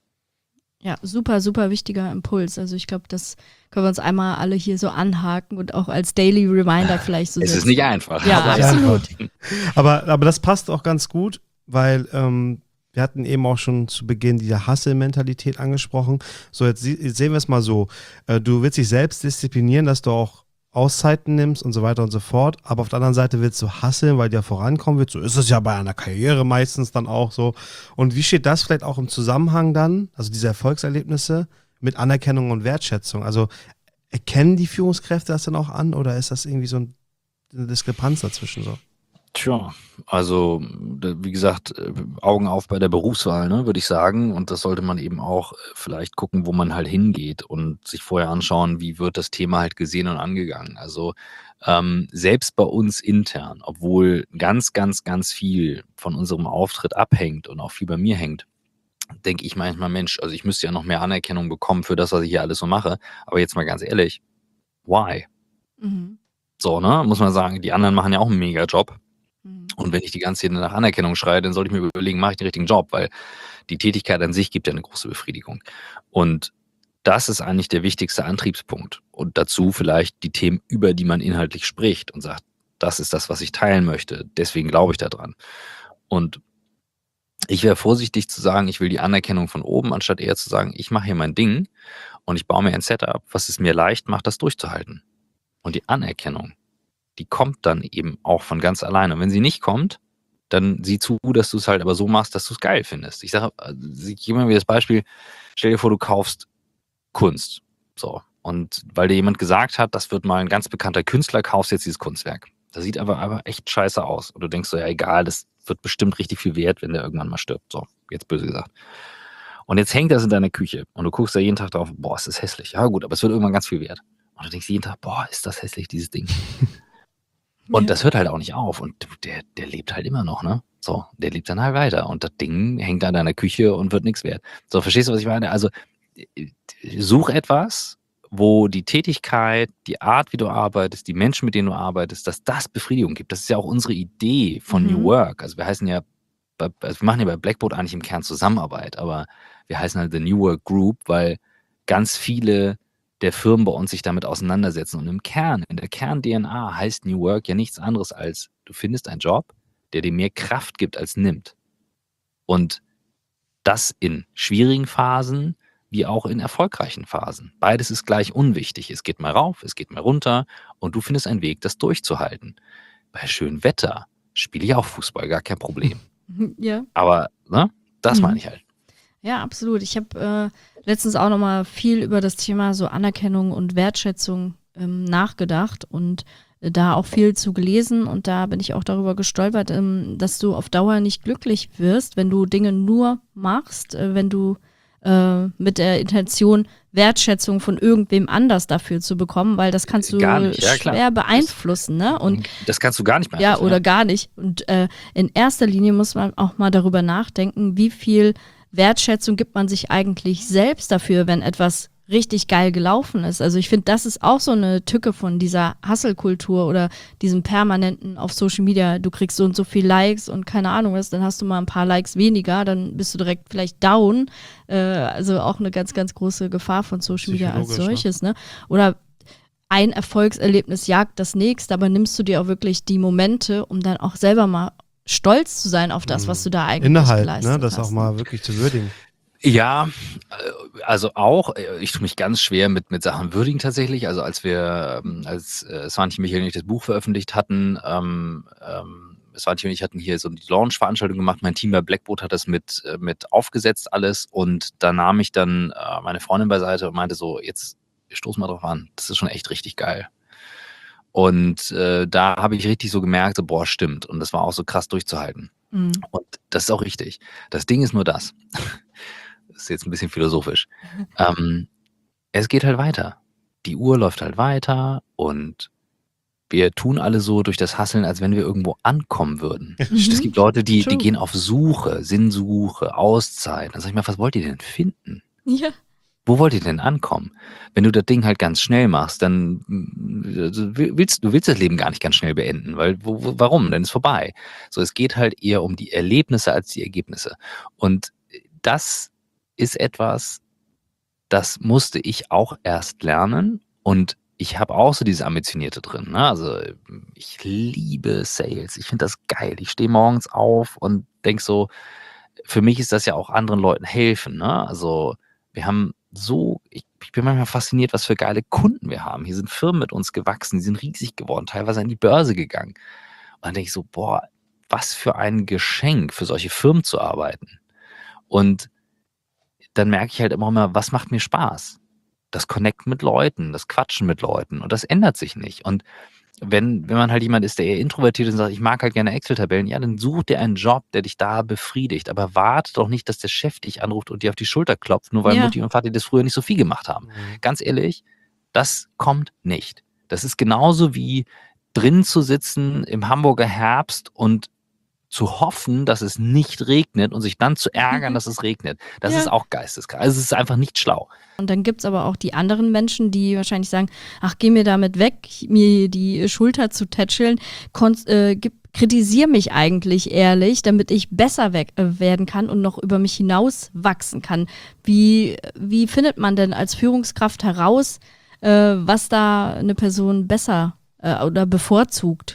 Ja, super, super wichtiger Impuls. Also ich glaube, das können wir uns einmal alle hier so anhaken und auch als Daily Reminder vielleicht so Es ist setzen. nicht einfach. Ja, aber Nicht absolut. Aber, aber das passt auch ganz gut, weil ähm, wir hatten eben auch schon zu Beginn diese Hustle-Mentalität angesprochen. So, jetzt, sie- jetzt sehen wir es mal so. Äh, du willst dich selbst disziplinieren, dass du auch Auszeiten nimmst und so weiter und so fort. Aber auf der anderen Seite willst du hustlen, weil du ja vorankommen willst. So ist es ja bei einer Karriere meistens dann auch so. Und wie steht das vielleicht auch im Zusammenhang dann, also diese Erfolgserlebnisse, mit Anerkennung und Wertschätzung? Also erkennen die Führungskräfte das dann auch an oder ist das irgendwie so ein, eine Diskrepanz dazwischen so? Tja, also da- wie gesagt, äh, Augen auf bei der Berufswahl, ne, würde ich sagen. Und das sollte man eben auch äh, vielleicht gucken, wo man halt hingeht und sich vorher anschauen, wie wird das Thema halt gesehen und angegangen. Also ähm, selbst bei uns intern, obwohl ganz, ganz, ganz viel von unserem Auftritt abhängt und auch viel bei mir hängt, denke ich manchmal, Mensch, also ich müsste ja noch mehr Anerkennung bekommen für das, was ich hier alles so mache. Aber jetzt mal ganz ehrlich, why? Mhm. So, ne, muss man sagen, die anderen machen ja auch einen Mega-Job. Mhm. Und wenn ich die ganze Zeit nach Anerkennung schreie, dann sollte ich mir überlegen, mache ich den richtigen Job, weil die Tätigkeit an sich gibt ja eine große Befriedigung. Und das ist eigentlich der wichtigste Antriebspunkt. Und dazu vielleicht die Themen, über die man inhaltlich spricht und sagt, das ist das, was ich teilen möchte. Deswegen glaube ich daran. Und ich wäre vorsichtig zu sagen, ich will die Anerkennung von oben, anstatt eher zu sagen, ich mache hier mein Ding und ich baue mir ein Setup, was es mir leicht macht, das durchzuhalten. Und die Anerkennung, die kommt dann eben auch von ganz alleine. Und wenn sie nicht kommt, dann sieh zu, dass du es halt aber so machst, dass du es geil findest. Ich sage, also, ich gebe mal wieder das Beispiel, stell dir vor, du kaufst Kunst. So. Und weil dir jemand gesagt hat, das wird mal ein ganz bekannter Künstler, kaufst jetzt dieses Kunstwerk. Das sieht aber, aber echt scheiße aus. Und du denkst so, ja egal, das wird bestimmt richtig viel wert, wenn der irgendwann mal stirbt. So, jetzt böse gesagt. Und jetzt hängt das in deiner Küche und du guckst da jeden Tag drauf, boah, ist das hässlich. Ja gut, aber es wird irgendwann ganz viel wert. Und du denkst jeden Tag, boah, ist das hässlich, dieses Ding. Und Ja. das hört halt auch nicht auf. Und der, der lebt halt immer noch, ne? So, der lebt dann halt weiter. Und das Ding hängt da in deiner Küche und wird nichts wert. So, verstehst du, was ich meine? Also, äh, such etwas, wo die Tätigkeit, die Art, wie du arbeitest, die Menschen, mit denen du arbeitest, dass das Befriedigung gibt. Das ist ja auch unsere Idee von Mhm. New Work. Also wir heißen ja, bei, also wir machen ja bei Blackboard eigentlich im Kern Zusammenarbeit, aber wir heißen halt The New Work Group, weil ganz viele der Firmen bei uns sich damit auseinandersetzen. Und im Kern, in der Kern-D N A heißt New Work ja nichts anderes als, du findest einen Job, der dir mehr Kraft gibt als nimmt. Und das in schwierigen Phasen wie auch in erfolgreichen Phasen. Beides ist gleich unwichtig. Es geht mal rauf, es geht mal runter und du findest einen Weg, das durchzuhalten. Bei schönem Wetter spiele ich auch Fußball, gar kein Problem. Ja. Aber ne, das Mhm. meine ich halt. Ja, absolut. Ich habe äh, letztens auch nochmal viel über das Thema so Anerkennung und Wertschätzung ähm, nachgedacht und äh, da auch viel zu gelesen und da bin ich auch darüber gestolpert, ähm, dass du auf Dauer nicht glücklich wirst, wenn du Dinge nur machst, äh, wenn du äh, mit der Intention Wertschätzung von irgendwem anders dafür zu bekommen, weil das kannst du Gar nicht, ja, klar. schwer beeinflussen, ne? Und Das kannst du gar nicht mehr. ja, oder gar nicht. Und äh, in erster Linie muss man auch mal darüber nachdenken, wie viel Wertschätzung gibt man sich eigentlich selbst dafür, wenn etwas richtig geil gelaufen ist. Also ich finde, das ist auch so eine Tücke von dieser Hustle-Kultur oder diesem permanenten auf Social Media, du kriegst so und so viel Likes und keine Ahnung was, dann hast du mal ein paar Likes weniger, dann bist du direkt vielleicht down. Äh, also auch eine ganz, ganz große Gefahr von Social Media als Psychologisch, solches, ne? Oder ein Erfolgserlebnis jagt das nächste, aber nimmst du dir auch wirklich die Momente, um dann auch selber mal stolz zu sein auf das, was du da eigentlich Innerhalb, geleistet ne? Das hast. auch mal wirklich zu würdigen. Ja, äh, also auch, äh, ich tue mich ganz schwer mit, mit Sachen würdigen tatsächlich. Also als wir, ähm, als äh, Svanti Michael und ich das Buch veröffentlicht hatten, ähm, ähm, Svanti und ich hatten hier so die Launch-Veranstaltung gemacht. Mein Team bei Blackboard hat das mit, äh, mit aufgesetzt alles und da nahm ich dann äh, meine Freundin beiseite und meinte so, jetzt stoß mal drauf an, das ist schon echt richtig geil. Und äh, da habe ich richtig so gemerkt, so, boah, stimmt. Und das war auch so krass durchzuhalten. Mhm. Und das ist auch richtig. Das Ding ist nur das. Das ist jetzt ein bisschen philosophisch. ähm, es geht halt weiter. Die Uhr läuft halt weiter und wir tun alle so durch das Hasseln, als wenn wir irgendwo ankommen würden. Es Mhm. gibt Leute, die, die True. gehen auf Suche, Sinnsuche, Auszeit. Dann sag ich mal, was wollt ihr denn finden? Ja. Wo wollt ihr denn ankommen? Wenn du das Ding halt ganz schnell machst, dann mm, also willst du willst das Leben gar nicht ganz schnell beenden, weil wo, wo, warum? Dann ist vorbei. So, es geht halt eher um die Erlebnisse als die Ergebnisse. Und das ist etwas, das musste ich auch erst lernen und ich habe auch so dieses Ambitionierte drin. Ne? Also ich liebe Sales, ich finde das geil. Ich stehe morgens auf und denke so, für mich ist das ja auch anderen Leuten helfen. Ne? Also wir haben so, ich, ich bin manchmal fasziniert, was für geile Kunden wir haben. Hier sind Firmen mit uns gewachsen, die sind riesig geworden, teilweise an die Börse gegangen. Und dann denke ich so, boah, was für ein Geschenk, für solche Firmen zu arbeiten. Und dann merke ich halt immer mehr, was macht mir Spaß? Das Connecten mit Leuten, das Quatschen mit Leuten. Und das ändert sich nicht. Und wenn, wenn man halt jemand ist, der eher introvertiert ist und sagt, ich mag halt gerne Excel-Tabellen, ja, dann such dir einen Job, der dich da befriedigt. Aber warte doch nicht, dass der Chef dich anruft und dir auf die Schulter klopft, nur weil Ja. Mutti und Vati das früher nicht so viel gemacht haben. Mhm. Ganz ehrlich, das kommt nicht. Das ist genauso wie drin zu sitzen im Hamburger Herbst und zu hoffen, dass es nicht regnet und sich dann zu ärgern, dass es regnet. Das Ja. ist auch geisteskrank. Also es ist einfach nicht schlau. Und dann gibt es aber auch die anderen Menschen, die wahrscheinlich sagen, ach, geh mir damit weg, mir die Schulter zu tätscheln, Kon- äh, gib, kritisier mich eigentlich ehrlich, damit ich besser weg, äh, werden kann und noch über mich hinaus wachsen kann. Wie, wie findet man denn als Führungskraft heraus, äh, was da eine Person besser äh, oder bevorzugt?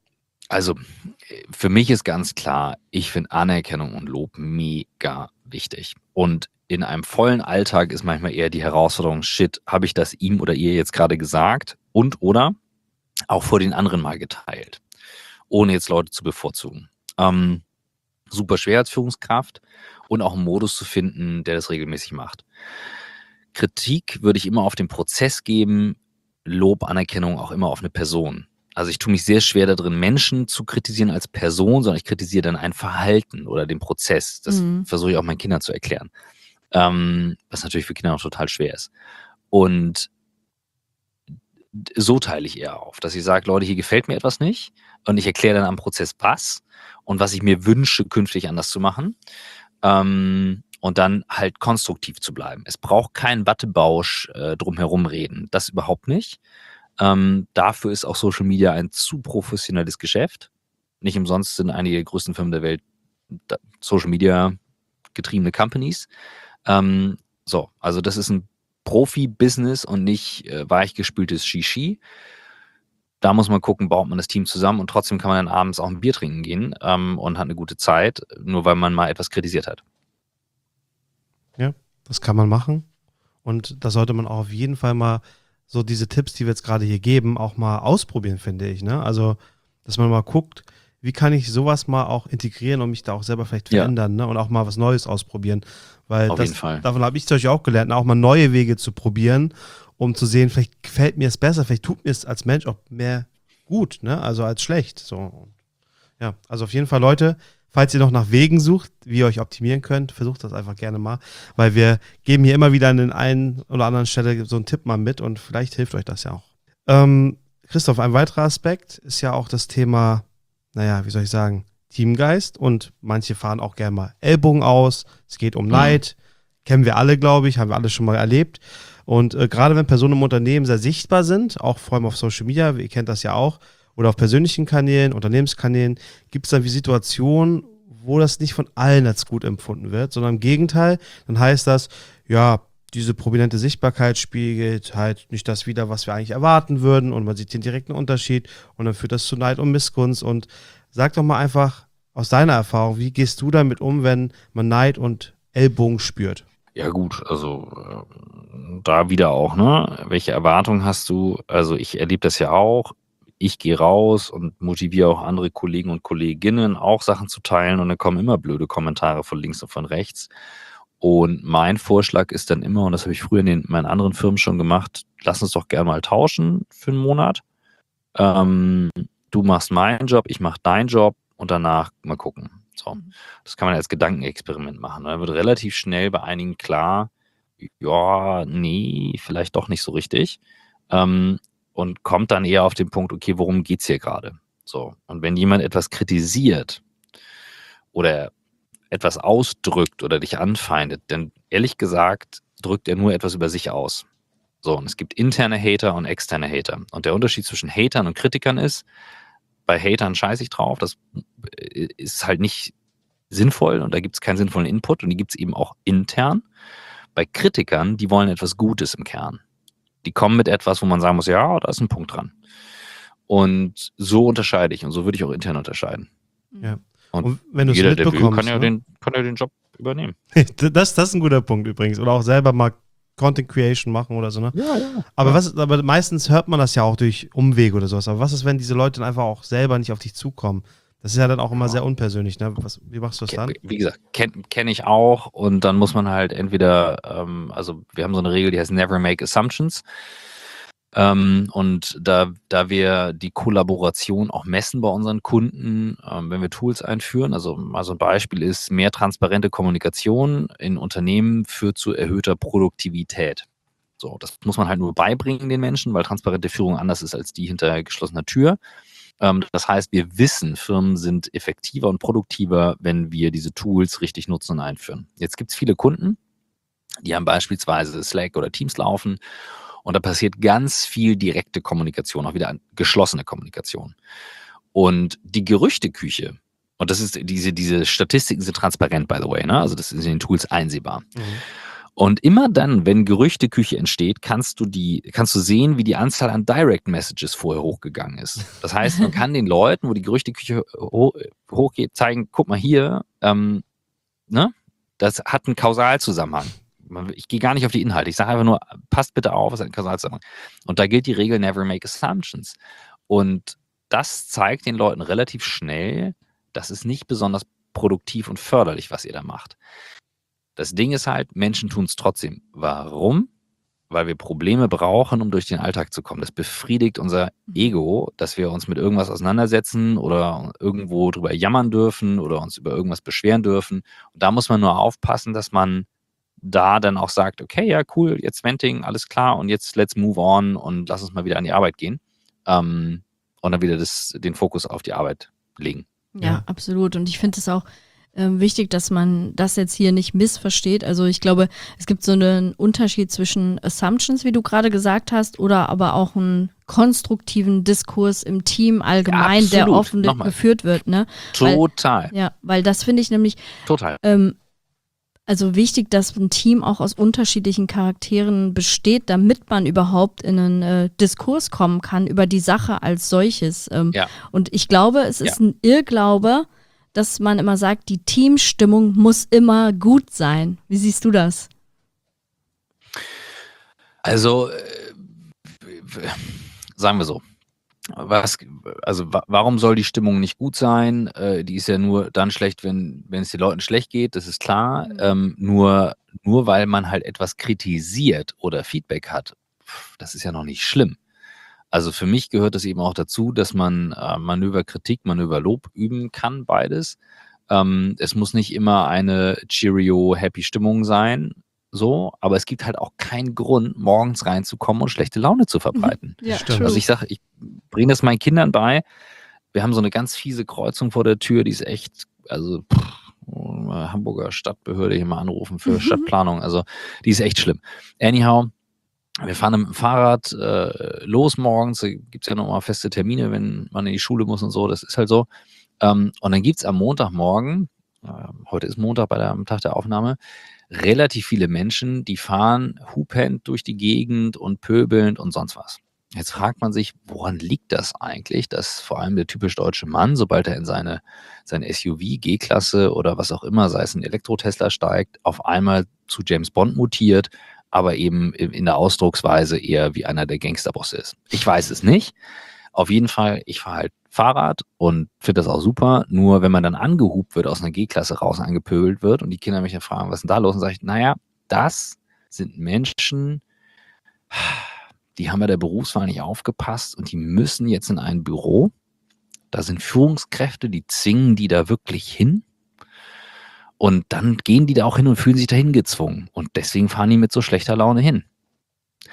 Also für mich ist ganz klar, ich finde Anerkennung und Lob mega wichtig. Und in einem vollen Alltag ist manchmal eher die Herausforderung, shit, habe ich das ihm oder ihr jetzt gerade gesagt und oder auch vor den anderen mal geteilt, ohne jetzt Leute zu bevorzugen. Ähm, super schwer als Führungskraft und auch einen Modus zu finden, der das regelmäßig macht. Kritik würde ich immer auf den Prozess geben, Lob, Anerkennung auch immer auf eine Person. Also ich tue mich sehr schwer darin, Menschen zu kritisieren als Person, sondern ich kritisiere dann ein Verhalten oder den Prozess. Das Mhm. versuche ich auch meinen Kindern zu erklären. Ähm, was natürlich für Kinder auch total schwer ist. Und d- so teile ich eher auf, dass ich sage, Leute, hier gefällt mir etwas nicht und ich erkläre dann am Prozess was und was ich mir wünsche, künftig anders zu machen. Ähm, und dann halt konstruktiv zu bleiben. Es braucht keinen Wattebausch äh, drumherum reden. Das überhaupt nicht. Ähm, dafür ist auch Social Media ein zu professionelles Geschäft. Nicht umsonst sind einige der größten Firmen der Welt da- Social Media getriebene Companies. Ähm, so, also das ist ein Profi-Business und nicht äh, weichgespültes Shishi. Da muss man gucken, baut man das Team zusammen und trotzdem kann man dann abends auch ein Bier trinken gehen ähm, und hat eine gute Zeit, nur weil man mal etwas kritisiert hat. Ja, das kann man machen. Und da sollte man auch auf jeden Fall mal so diese Tipps, die wir jetzt gerade hier geben, auch mal ausprobieren, finde ich. Ne? Also, dass man mal guckt, wie kann ich sowas mal auch integrieren und mich da auch selber vielleicht Ja. verändern, ne? Und auch mal was Neues ausprobieren. Weil Auf das, jeden Fall. davon habe ich zum Beispiel auch gelernt, auch mal neue Wege zu probieren, um zu sehen, vielleicht gefällt mir es besser, vielleicht tut mir es als Mensch auch mehr gut, ne? Also als schlecht. So. Ja, also auf jeden Fall, Leute, falls ihr noch nach Wegen sucht, wie ihr euch optimieren könnt, versucht das einfach gerne mal, weil wir geben hier immer wieder an den einen oder anderen Stelle so einen Tipp mal mit und vielleicht hilft euch das ja auch. Ähm, Christoph, ein weiterer Aspekt ist ja auch das Thema, naja, wie soll ich sagen, Teamgeist und manche fahren auch gerne mal Ellbogen aus, es geht um Mhm. Neid, kennen wir alle, glaube ich, haben wir alle schon mal erlebt. Und äh, gerade wenn Personen im Unternehmen sehr sichtbar sind, auch vor allem auf Social Media, ihr kennt das ja auch, oder auf persönlichen Kanälen, Unternehmenskanälen, gibt es dann wie Situationen, wo das nicht von allen als gut empfunden wird, sondern im Gegenteil, dann heißt das, ja, diese prominente Sichtbarkeit spiegelt halt nicht das wider, was wir eigentlich erwarten würden und man sieht den direkten Unterschied und dann führt das zu Neid und Missgunst und sag doch mal einfach aus deiner Erfahrung, wie gehst du damit um, wenn man Neid und Ellbogen spürt? Ja gut, also äh, da wieder auch, ne? Welche Erwartungen hast du? Also ich erlebe das ja auch. Ich gehe raus und motiviere auch andere Kollegen und Kolleginnen, auch Sachen zu teilen und dann kommen immer blöde Kommentare von links und von rechts. Und mein Vorschlag ist dann immer, und das habe ich früher in, den, in meinen anderen Firmen schon gemacht, lass uns doch gerne mal tauschen für einen Monat. Ähm, du machst meinen Job, ich mache deinen Job und danach mal gucken. So, das kann man als Gedankenexperiment machen. Dann wird relativ schnell bei einigen klar, ja, nee, vielleicht doch nicht so richtig. Ähm, und kommt dann eher auf den Punkt, okay, worum geht's hier gerade? So. Und wenn jemand etwas kritisiert oder etwas ausdrückt oder dich anfeindet, dann ehrlich gesagt drückt er nur etwas über sich aus. So, und es gibt interne Hater und externe Hater. Und der Unterschied zwischen Hatern und Kritikern ist, bei Hatern scheiße ich drauf, das ist halt nicht sinnvoll und da gibt es keinen sinnvollen Input und die gibt es eben auch intern. Bei Kritikern, die wollen etwas Gutes im Kern. Die kommen mit etwas, wo man sagen muss, ja, da ist ein Punkt dran. Und so unterscheide ich und so würde ich auch intern unterscheiden. Ja. Und, und wenn du es jeder, der will, mitbekommst, kann ja, ne? den, kann ja den Job übernehmen. das, das ist ein guter Punkt übrigens. Oder auch selber mal Content Creation machen oder so, ne? Ja, ja. Aber, ja. was, aber meistens hört man das ja auch durch Umwege oder sowas. Aber was ist, wenn diese Leute dann einfach auch selber nicht auf dich zukommen? Das ist ja dann auch immer sehr unpersönlich, ne? Was, wie machst du das dann? Wie gesagt, kenne kenn ich auch und dann muss man halt entweder, ähm, also wir haben so eine Regel, die heißt Never Make Assumptions. Ähm, und da, da wir die Kollaboration auch messen bei unseren Kunden, ähm, wenn wir Tools einführen, also mal so ein Beispiel ist, mehr transparente Kommunikation in Unternehmen führt zu erhöhter Produktivität. So, das muss man halt nur beibringen den Menschen, weil transparente Führung anders ist als die hinter geschlossener Tür. Ähm, das heißt, wir wissen, Firmen sind effektiver und produktiver, wenn wir diese Tools richtig nutzen und einführen. Jetzt gibt es viele Kunden, die haben beispielsweise Slack oder Teams laufen. Und da passiert ganz viel direkte Kommunikation, auch wieder geschlossene Kommunikation. Und die Gerüchteküche, und das ist, diese, diese Statistiken sind transparent, by the way, ne? Also das ist in den Tools einsehbar. Mhm. Und immer dann, wenn Gerüchteküche entsteht, kannst du die, kannst du sehen, wie die Anzahl an Direct Messages vorher hochgegangen ist. Das heißt, man kann den Leuten, wo die Gerüchteküche hoch, hochgeht, zeigen, guck mal hier, ähm, ne? Das hat einen Kausalzusammenhang. Ich gehe gar nicht auf die Inhalte. Ich sage einfach nur, passt bitte auf, es hat einen Kausalzusammenhang. Und da gilt die Regel Never Make Assumptions. Und das zeigt den Leuten relativ schnell, das ist nicht besonders produktiv und förderlich, was ihr da macht. Das Ding ist halt, Menschen tun es trotzdem. Warum? Weil wir Probleme brauchen, um durch den Alltag zu kommen. Das befriedigt unser Ego, dass wir uns mit irgendwas auseinandersetzen oder irgendwo drüber jammern dürfen oder uns über irgendwas beschweren dürfen. Und da muss man nur aufpassen, dass man da dann auch sagt, okay, ja, cool, jetzt Venting, alles klar und jetzt let's move on und lass uns mal wieder an die Arbeit gehen ähm, und dann wieder das, den Fokus auf die Arbeit legen. Ja, Ja. absolut. Und ich finde es auch ähm, wichtig, dass man das jetzt hier nicht missversteht. Also ich glaube, es gibt so einen Unterschied zwischen Assumptions, wie du gerade gesagt hast, oder aber auch einen konstruktiven Diskurs im Team allgemein, Ja, der absolut. offen Nochmal. geführt wird. Ne? Total. Weil, ja, weil das finde ich nämlich Total. ähm, also wichtig, dass ein Team auch aus unterschiedlichen Charakteren besteht, damit man überhaupt in einen äh, Diskurs kommen kann über die Sache als solches. Ähm, Ja. Und ich glaube, es ist Ja. ein Irrglaube, dass man immer sagt, die Teamstimmung muss immer gut sein. Wie siehst du das? Also, äh, sagen wir so. Was, also wa- warum soll die Stimmung nicht gut sein? Äh, die ist ja nur dann schlecht, wenn, wenn es den Leuten schlecht geht, das ist klar. Mhm. Ähm, nur, nur weil man halt etwas kritisiert oder Feedback hat, pf, das ist ja noch nicht schlimm. Also für mich gehört es eben auch dazu, dass man äh, Manöverkritik, Manöverlob üben kann, beides. Ähm, es muss nicht immer eine Cheerio-Happy-Stimmung sein, so, aber es gibt halt auch keinen Grund, morgens reinzukommen und schlechte Laune zu verbreiten. Ja, Stimmt. true. Also ich sage, ich bringe das meinen Kindern bei. Wir haben so eine ganz fiese Kreuzung vor der Tür, die ist echt, also pff, Hamburger Stadtbehörde hier mal anrufen für Mhm. Stadtplanung. Also die ist echt schlimm. Anyhow, wir fahren mit dem Fahrrad äh, los morgens. Da gibt es ja nochmal feste Termine, wenn man in die Schule muss und so. Das ist halt so. Ähm, und dann gibt es am Montagmorgen, äh, heute ist Montag bei der, am Tag der Aufnahme, relativ viele Menschen, die fahren hupend durch die Gegend und pöbelnd und sonst was. Jetzt fragt man sich, woran liegt das eigentlich, dass vor allem der typisch deutsche Mann, sobald er in seine, sein S U V, G-Klasse oder was auch immer, sei es ein Elektro-Tesla steigt, auf einmal zu James Bond mutiert, aber eben in der Ausdrucksweise eher wie einer der Gangsterbosse ist. Ich weiß es nicht. Auf jeden Fall, ich fahre halt Fahrrad und finde das auch super. Nur wenn man dann angehupt wird, aus einer G-Klasse raus angepöbelt wird und die Kinder mich dann fragen, was ist denn da los? Und sage ich, naja, das sind Menschen, die haben bei der Berufswahl nicht aufgepasst und die müssen jetzt in ein Büro. Da sind Führungskräfte, die zwingen die da wirklich hin. Und dann gehen die da auch hin und fühlen sich dahin gezwungen. Und deswegen fahren die mit so schlechter Laune hin.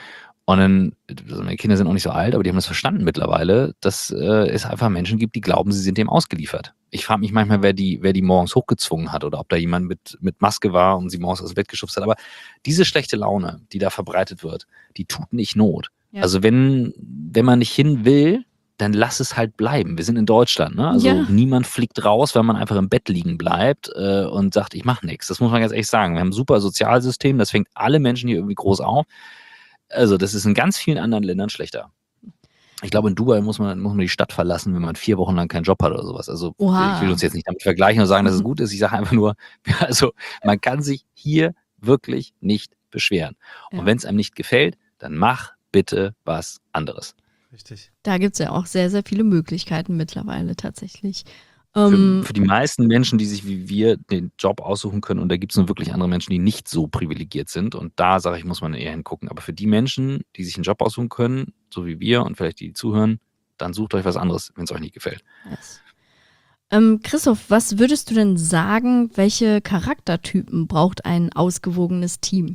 Und dann, also meine Kinder sind auch nicht so alt, aber die haben das verstanden mittlerweile, dass äh, es einfach Menschen gibt, die glauben, sie sind dem ausgeliefert. Ich frage mich manchmal, wer die, wer die morgens hochgezwungen hat oder ob da jemand mit, mit Maske war und sie morgens aus dem Bett geschubst hat. Aber diese schlechte Laune, die da verbreitet wird, die tut nicht Not. Ja. Also wenn, wenn man nicht hin will, dann lass es halt bleiben. Wir sind in Deutschland, ne? Also ja. Niemand fliegt raus, wenn man einfach im Bett liegen bleibt äh, und sagt, ich mache nichts. Das muss man ganz ehrlich sagen. Wir haben ein super Sozialsystem, das fängt alle Menschen hier irgendwie groß auf. Also das ist in ganz vielen anderen Ländern schlechter. Ich glaube, in Dubai muss man, muss man die Stadt verlassen, wenn man vier Wochen lang keinen Job hat oder sowas. Also Oha. Ich will uns jetzt nicht damit vergleichen und sagen, dass es gut ist. Ich sage einfach nur, also man kann sich hier wirklich nicht beschweren. Ja. Und wenn es einem nicht gefällt, dann mach bitte was anderes. Richtig. Da gibt es ja auch sehr, sehr viele Möglichkeiten mittlerweile tatsächlich. Für, für die meisten Menschen, die sich wie wir den Job aussuchen können, und da gibt es nun wirklich andere Menschen, die nicht so privilegiert sind, und da sage ich, muss man eher hingucken. Aber für die Menschen, die sich einen Job aussuchen können, so wie wir und vielleicht die, die zuhören, dann sucht euch was anderes, wenn es euch nicht gefällt. Yes. Ähm, Christoph, was würdest du denn sagen, welche Charaktertypen braucht ein ausgewogenes Team?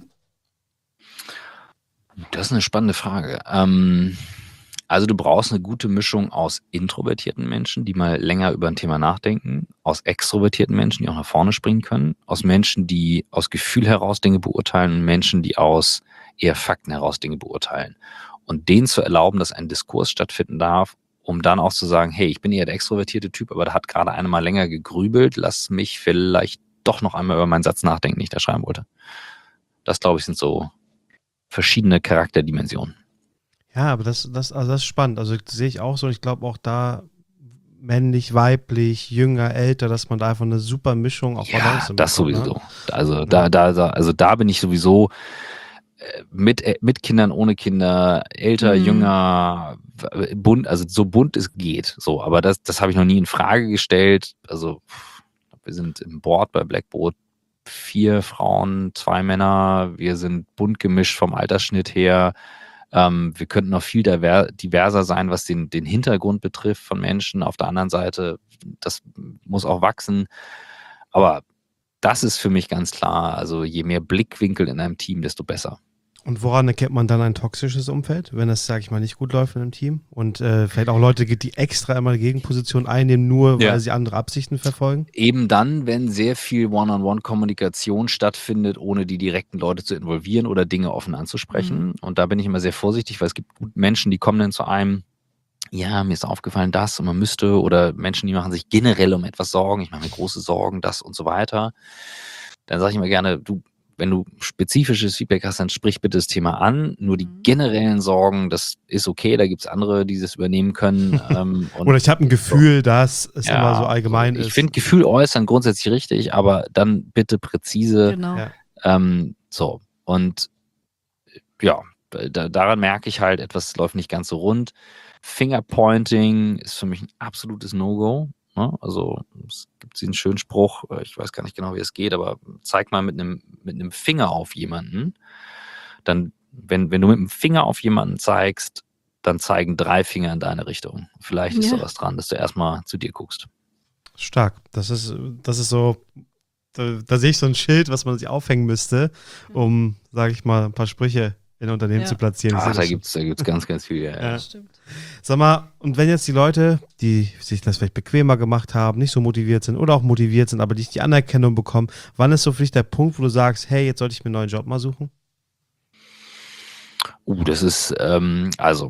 Das ist eine spannende Frage. Ähm, Also du brauchst eine gute Mischung aus introvertierten Menschen, die mal länger über ein Thema nachdenken, aus extrovertierten Menschen, die auch nach vorne springen können, aus Menschen, die aus Gefühl heraus Dinge beurteilen und Menschen, die aus eher Fakten heraus Dinge beurteilen. Und denen zu erlauben, dass ein Diskurs stattfinden darf, um dann auch zu sagen, hey, ich bin eher der extrovertierte Typ, aber da hat gerade einer mal länger gegrübelt, lass mich vielleicht doch noch einmal über meinen Satz nachdenken, den ich da schreiben wollte. Das, glaube ich, sind so verschiedene Charakterdimensionen. Ja, aber das, das, also das ist spannend. Also das sehe ich auch so. Und ich glaube auch da männlich, weiblich, jünger, älter, dass man da einfach eine super Mischung auch ja, das sowieso. Ne? Also ja. da, da, da, also da bin ich sowieso mit, mit Kindern, ohne Kinder, älter, mhm. jünger, bunt, also so bunt es geht. So, aber das, das habe ich noch nie in Frage gestellt. Also wir sind im Board bei Blackboard vier Frauen, zwei Männer. Wir sind bunt gemischt vom Altersschnitt her. Ähm, wir könnten noch viel diver- diverser sein, was den, den Hintergrund betrifft von Menschen. Auf der anderen Seite, das muss auch wachsen. Aber das ist für mich ganz klar. Also je mehr Blickwinkel in einem Team, desto besser. Und woran erkennt man dann ein toxisches Umfeld, wenn das, sage ich mal, nicht gut läuft in einem Team? Und äh, vielleicht auch Leute gibt, die extra immer eine Gegenposition einnehmen, nur weil ja. sie andere Absichten verfolgen? Eben dann, wenn sehr viel One-on-One-Kommunikation stattfindet, ohne die direkten Leute zu involvieren oder Dinge offen anzusprechen. Mhm. Und da bin ich immer sehr vorsichtig, weil es gibt Menschen, die kommen dann zu einem, ja, mir ist aufgefallen das und man müsste, oder Menschen, die machen sich generell um etwas Sorgen, ich mache mir große Sorgen, das und so weiter. Dann sage ich immer gerne, du, wenn du spezifisches Feedback hast, dann sprich bitte das Thema an. Nur die generellen Sorgen, das ist okay, da gibt es andere, die das übernehmen können. Ähm, und Oder ich habe ein Gefühl, so, dass es ja, immer so allgemein so, ist. Ich finde Gefühl äußern grundsätzlich richtig, aber dann bitte präzise. Genau. Ja. Ähm, so, und ja, da, daran merke ich halt, etwas läuft nicht ganz so rund. Fingerpointing ist für mich ein absolutes No-Go. Also es gibt einen schönen Spruch, ich weiß gar nicht genau, wie es geht, aber zeig mal mit einem mit einem Finger auf jemanden. Dann, wenn, wenn du mit dem Finger auf jemanden zeigst, dann zeigen drei Finger in deine Richtung. Vielleicht ist ja. da was dran, dass du erstmal zu dir guckst. Stark. Das ist, das ist so, da, da sehe ich so ein Schild, was man sich aufhängen müsste, um, sage ich mal, ein paar Sprüche in Unternehmen ja. zu platzieren. Ach, da gibt es da gibt's ganz, ganz viel. Ja, ja. ja. Stimmt. Sag mal, und wenn jetzt die Leute, die sich das vielleicht bequemer gemacht haben, nicht so motiviert sind oder auch motiviert sind, aber die die Anerkennung bekommen, wann ist so für dich der Punkt, wo du sagst, hey, jetzt sollte ich mir einen neuen Job mal suchen? Uh, das ist, ähm, also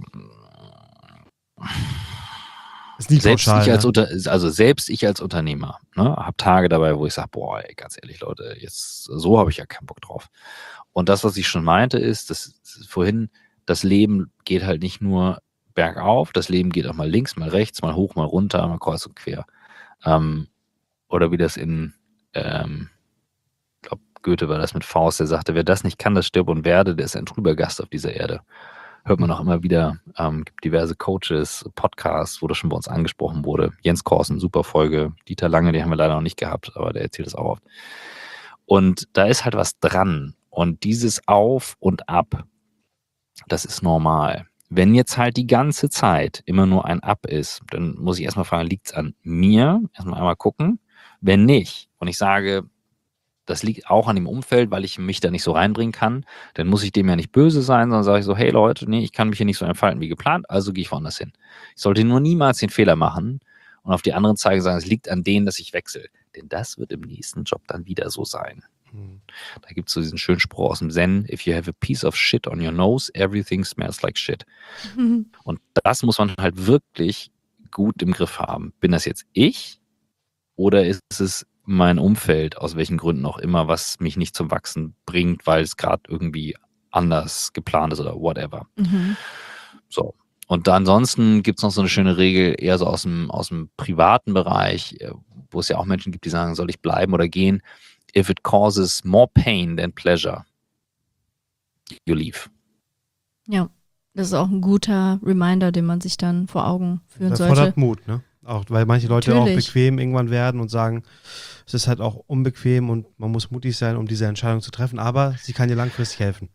ist nie selbst pauschal, ich als ne? Unter, also selbst ich als Unternehmer, ne, habe Tage dabei, wo ich sage, boah, ey, ganz ehrlich, Leute, jetzt so habe ich ja keinen Bock drauf. Und das, was ich schon meinte, ist, dass vorhin, das Leben geht halt nicht nur bergauf, das Leben geht auch mal links, mal rechts, mal hoch, mal runter, mal kreuz und quer. Ähm, oder wie das in, ähm, ich glaube, Goethe war das mit Faust, der sagte, wer das nicht kann, das stirbt und werde, der ist ein trüber Gast auf dieser Erde. Hört man auch immer wieder, ähm, gibt diverse Coaches, Podcasts, wo das schon bei uns angesprochen wurde. Jens Korsen, super Folge. Dieter Lange, den haben wir leider noch nicht gehabt, aber der erzählt das auch oft. Und da ist halt was dran. Und dieses Auf und Ab, das ist normal. Wenn jetzt halt die ganze Zeit immer nur ein Up ist, dann muss ich erstmal fragen, liegt es an mir? Erstmal einmal gucken. Wenn nicht, und ich sage, Das liegt auch an dem Umfeld, weil ich mich da nicht so reinbringen kann. Dann muss ich dem ja nicht böse sein, sondern sage ich so, hey Leute, nee, ich kann mich hier nicht so entfalten wie geplant, also gehe ich woanders hin. Ich sollte nur niemals den Fehler machen und auf die anderen zeigen, sagen, es liegt an denen, dass ich wechsle. Denn das wird im nächsten Job dann wieder so sein. Hm. Da gibt es so diesen schönen Spruch aus dem Zen, if you have a piece of shit on your nose, everything smells like shit. Mhm. Und das muss man halt wirklich gut im Griff haben. Bin das jetzt ich oder ist es mein Umfeld, aus welchen Gründen auch immer, was mich nicht zum Wachsen bringt, weil es gerade irgendwie anders geplant ist oder whatever. Mhm. So. Und ansonsten gibt es noch so eine schöne Regel, eher so aus dem, aus dem privaten Bereich, wo es ja auch Menschen gibt, die sagen, soll ich bleiben oder gehen? If it causes more pain than pleasure, you leave. Ja, das ist auch ein guter Reminder, den man sich dann vor Augen führen das sollte. Das fordert Mut, ne? Auch, weil manche Leute Natürlich. auch bequem irgendwann werden und sagen, es ist halt auch unbequem und man muss mutig sein, um diese Entscheidung zu treffen, aber sie kann dir langfristig helfen.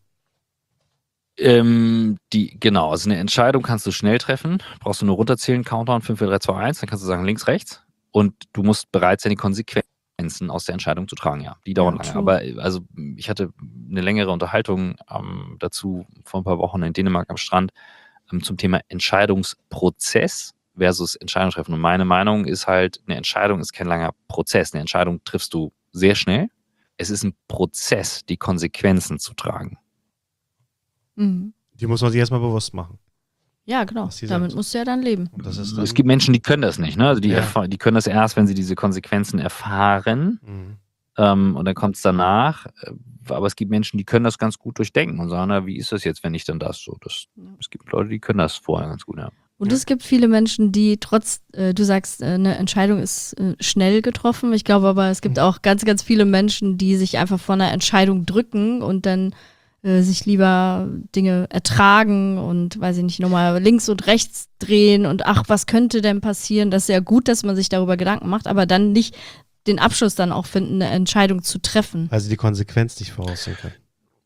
Ähm, die, genau, also eine Entscheidung kannst du schnell treffen, brauchst du nur runterzählen, Countdown fünf, vier, drei, zwei, eins, dann kannst du sagen links, rechts und du musst bereit sein, die Konsequenzen aus der Entscheidung zu tragen, ja. Die dauern ja, lange, aber also ich hatte eine längere Unterhaltung ähm, dazu vor ein paar Wochen in Dänemark am Strand ähm, zum Thema Entscheidungsprozess versus Entscheidung treffen. Und meine Meinung ist halt, eine Entscheidung ist kein langer Prozess. Eine Entscheidung triffst du sehr schnell. Es ist ein Prozess, die Konsequenzen zu tragen. Mhm. Die muss man sich erstmal bewusst machen. Ja, genau. Damit sind. musst du ja dann leben. Das ist dann es gibt Menschen, die können das nicht. Ne? Also die, ja. erfahr- die können das erst, wenn sie diese Konsequenzen erfahren. Mhm. Ähm, und dann kommt es danach. Aber es gibt Menschen, die können das ganz gut durchdenken und sagen, na, wie ist das jetzt, wenn ich dann das so? Das, ja. Es gibt Leute, die können das vorher ganz gut, ja. Und es gibt viele Menschen, die trotz, äh, du sagst, äh, eine Entscheidung ist äh, schnell getroffen. Ich glaube aber, es gibt auch ganz, ganz viele Menschen, die sich einfach vor einer Entscheidung drücken und dann äh, sich lieber Dinge ertragen und, weiß ich nicht, nochmal links und rechts drehen und ach, was könnte denn passieren? Das ist ja gut, dass man sich darüber Gedanken macht, aber dann nicht den Abschluss dann auch finden, eine Entscheidung zu treffen. Also die Konsequenz nicht voraussehen können.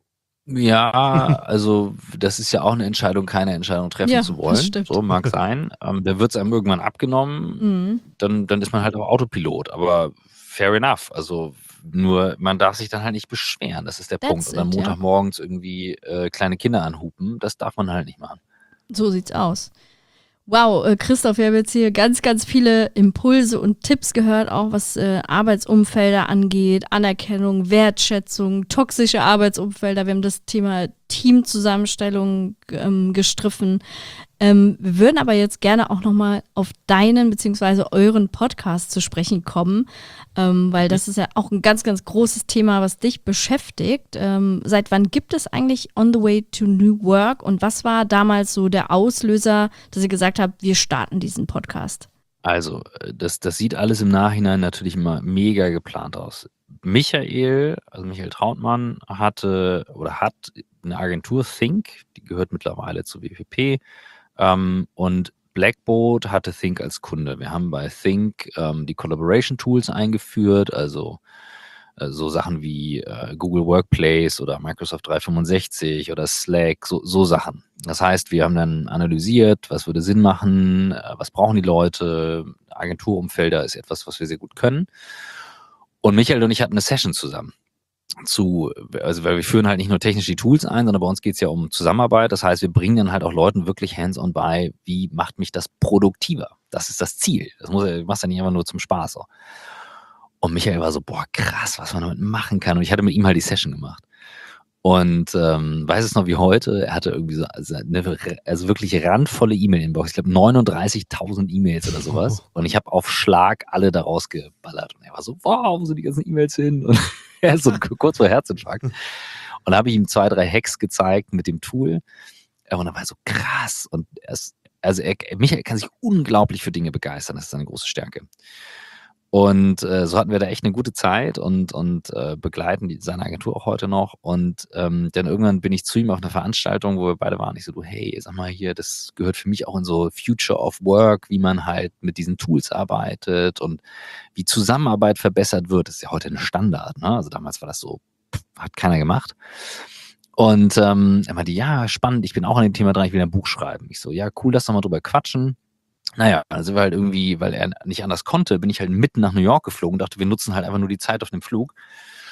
Ja, also das ist ja auch eine Entscheidung, keine Entscheidung treffen ja, zu wollen. So mag sein. Ähm, da wird es einem irgendwann abgenommen, mhm. dann, dann ist man halt auf Autopilot. Aber fair enough. Also nur, man darf sich dann halt nicht beschweren. Das ist der That's Punkt. Und dann it, Montagmorgens ja. irgendwie äh, kleine Kinder anhupen, das darf man halt nicht machen. So sieht's aus. Wow, äh, Christoph, wir haben jetzt hier ganz, ganz viele Impulse und Tipps gehört, auch was äh, Arbeitsumfelder angeht, Anerkennung, Wertschätzung, toxische Arbeitsumfelder. Wir haben das Thema Teamzusammenstellung ähm, gestriffen. Ähm, wir würden aber jetzt gerne auch nochmal auf deinen bzw. euren Podcast zu sprechen kommen, ähm, weil das ist ja auch ein ganz, ganz großes Thema, was dich beschäftigt. Ähm, seit wann gibt es eigentlich On the Way to New Work und was war damals so der Auslöser, dass ihr gesagt habt, wir starten diesen Podcast? Also, das, das sieht alles im Nachhinein natürlich immer mega geplant aus. Michael, also Michael Trautmann, hatte oder hat eine Agentur Think, die gehört mittlerweile zu W P P. Ähm, und Blackboard hatte Think als Kunde. Wir haben bei Think ähm, die Collaboration Tools eingeführt, also äh, so Sachen wie äh, Google Workplace oder Microsoft dreihundertfünfundsechzig oder Slack, so, so Sachen. Das heißt, wir haben dann analysiert, was würde Sinn machen, äh, was brauchen die Leute, Agenturumfelder ist etwas, was wir sehr gut können. Und Michael und ich hatten eine Session zusammen. Zu, also weil wir führen halt nicht nur technisch die Tools ein, sondern bei uns geht es ja um Zusammenarbeit. Das heißt, wir bringen dann halt auch Leuten wirklich hands-on bei, wie macht mich das produktiver? Das ist das Ziel. Das muss ja, machst ja nicht einfach nur zum Spaß. So. Und Michael war so, boah, krass, was man damit machen kann. Und ich hatte mit ihm halt die Session gemacht. Und ähm, weiß es noch wie heute, er hatte irgendwie so also, eine, also wirklich randvolle E-Mail-Inbox. Ich glaube neununddreißigtausend E-Mails oder sowas. Und ich habe auf Schlag alle daraus geballert. Und er war so, wow, wo sind die ganzen E-Mails hin? Und er ist so kurz vor Herzinfarkt. Und da habe ich ihm zwei, drei Hacks gezeigt mit dem Tool. Und dann war er so krass. Und er ist, also er, Michael kann sich unglaublich für Dinge begeistern. Das ist seine große Stärke. Und äh, so hatten wir da echt eine gute Zeit und, und äh, begleiten die, seine Agentur auch heute noch. Und ähm, dann irgendwann bin ich zu ihm auf einer Veranstaltung, wo wir beide waren. Ich so, du, hey, sag mal hier, das gehört für mich auch in so Future of Work, wie man halt mit diesen Tools arbeitet und wie Zusammenarbeit verbessert wird. Das ist ja heute ein Standard, ne? Also damals war das so, pff, hat keiner gemacht. Und ähm, er meinte, ja, spannend, ich bin auch an dem Thema dran, ich will ein Buch schreiben. Ich so, ja, cool, lass doch mal drüber quatschen. Naja, also wir halt irgendwie, weil er nicht anders konnte, bin ich halt mitten nach New York geflogen, dachte, wir nutzen halt einfach nur die Zeit auf dem Flug.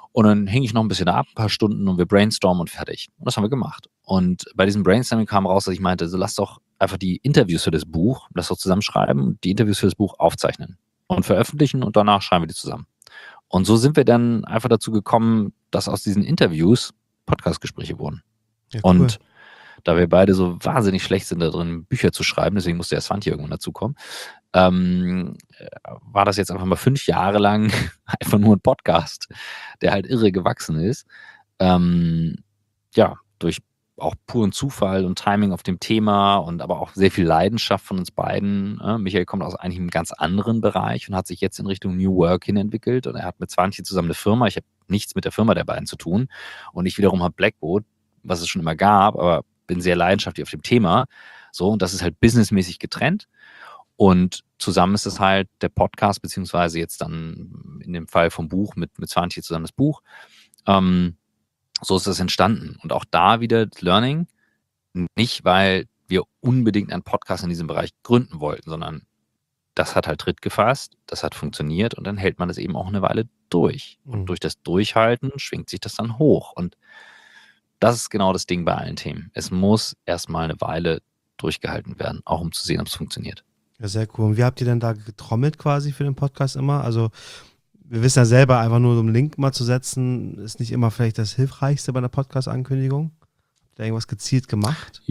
Und dann hing ich noch ein bisschen ab, ein paar Stunden und wir brainstormen und fertig. Und das haben wir gemacht. Und bei diesem Brainstorming kam raus, dass ich meinte, so lass doch einfach die Interviews für das Buch, lass doch zusammenschreiben und die Interviews für das Buch aufzeichnen und veröffentlichen und danach schreiben wir die zusammen. Und so sind wir dann einfach dazu gekommen, dass aus diesen Interviews Podcast-Gespräche wurden. Ja, cool. Und da wir beide so wahnsinnig schlecht sind da drin, Bücher zu schreiben, deswegen musste der Svante irgendwann dazukommen, ähm, war das jetzt einfach mal fünf Jahre lang einfach nur ein Podcast, der halt irre gewachsen ist. Ähm, ja, durch auch puren Zufall und Timing auf dem Thema und aber auch sehr viel Leidenschaft von uns beiden. Äh, Michael kommt aus eigentlich einem ganz anderen Bereich und hat sich jetzt in Richtung New Work hin entwickelt und er hat mit Svante zusammen eine Firma. Ich habe nichts mit der Firma der beiden zu tun und ich wiederum habe Blackboat, was es schon immer gab, aber bin sehr leidenschaftlich auf dem Thema. So, und das ist halt businessmäßig getrennt. Und zusammen ist es halt der Podcast, beziehungsweise jetzt dann in dem Fall vom Buch mit, mit Svante zusammen das Buch. Ähm, so ist das entstanden. Und auch da wieder das Learning, nicht weil wir unbedingt einen Podcast in diesem Bereich gründen wollten, sondern das hat halt Tritt gefasst, das hat funktioniert und dann hält man das eben auch eine Weile durch. Und Mhm. durch das Durchhalten schwingt sich das dann hoch. Und das ist genau das Ding bei allen Themen. Es muss erstmal eine Weile durchgehalten werden, auch um zu sehen, ob es funktioniert. Ja, sehr cool. Und wie habt ihr denn da getrommelt quasi für den Podcast immer? Also wir wissen ja selber, einfach nur so einen Link mal zu setzen, ist nicht immer vielleicht das Hilfreichste bei einer Podcast-Ankündigung. Habt ihr irgendwas gezielt gemacht?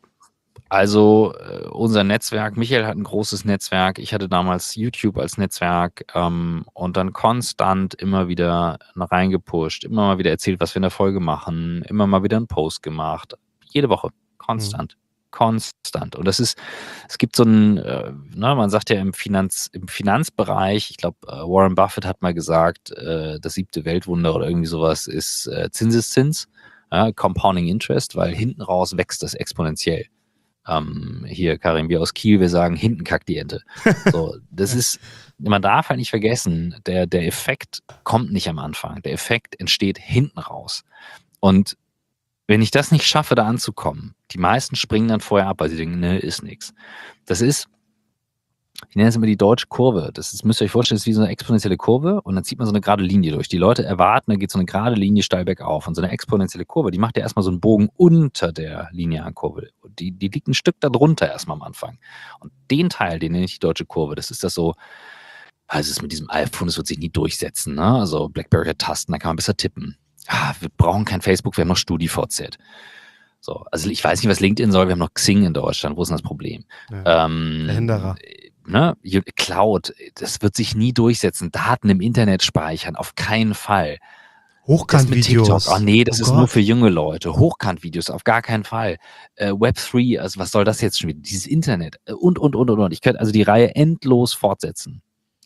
Also äh, unser Netzwerk, Michael hat ein großes Netzwerk, ich hatte damals YouTube als Netzwerk ähm, und dann konstant immer wieder reingepusht, immer mal wieder erzählt, was wir in der Folge machen, immer mal wieder einen Post gemacht, jede Woche, konstant. Mhm. Konstant. Und das ist, es gibt so ein, äh, ne, man sagt ja im, Finanz, im Finanzbereich, ich glaube, äh, Warren Buffett hat mal gesagt, äh, das siebte Weltwunder oder irgendwie sowas ist äh, Zinseszins, ja, Compounding Interest, weil hinten raus wächst das exponentiell. Ähm, hier, Karim, wir aus Kiel, wir sagen, hinten kackt die Ente. So, das ist, man darf halt nicht vergessen, der, der Effekt kommt nicht am Anfang. Der Effekt entsteht hinten raus. Und wenn ich das nicht schaffe, da anzukommen, die meisten springen dann vorher ab, weil sie denken, ne, ist nix. Das ist, ich nenne es immer die deutsche Kurve. Das ist, müsst ihr euch vorstellen, das ist wie so eine exponentielle Kurve und dann zieht man so eine gerade Linie durch. Die Leute erwarten, da geht so eine gerade Linie steil bergauf und so eine exponentielle Kurve, die macht ja erstmal so einen Bogen unter der linearen Kurve. Die, die liegt ein Stück da drunter erstmal am Anfang. Und den Teil, den nenne ich die deutsche Kurve, das ist das so, also es ist mit diesem iPhone, das wird sich nie durchsetzen, ne? Also BlackBerry hat Tasten, da kann man besser tippen. Ah, wir brauchen kein Facebook, wir haben noch StudiVZ. So, also ich weiß nicht, was LinkedIn soll, wir haben noch Xing in Deutschland, wo ist denn das Problem? Ja, ähm, der Hinderer. Ne, Cloud, das wird sich nie durchsetzen. Daten im Internet speichern, auf keinen Fall. Hochkant-Videos. Oh nee, das oh ist Gott. nur für junge Leute. Hochkant-Videos, auf gar keinen Fall. Äh, Web drei, also was soll das jetzt schon wieder? Dieses Internet und, und, und, und, und. Ich könnte also die Reihe endlos fortsetzen.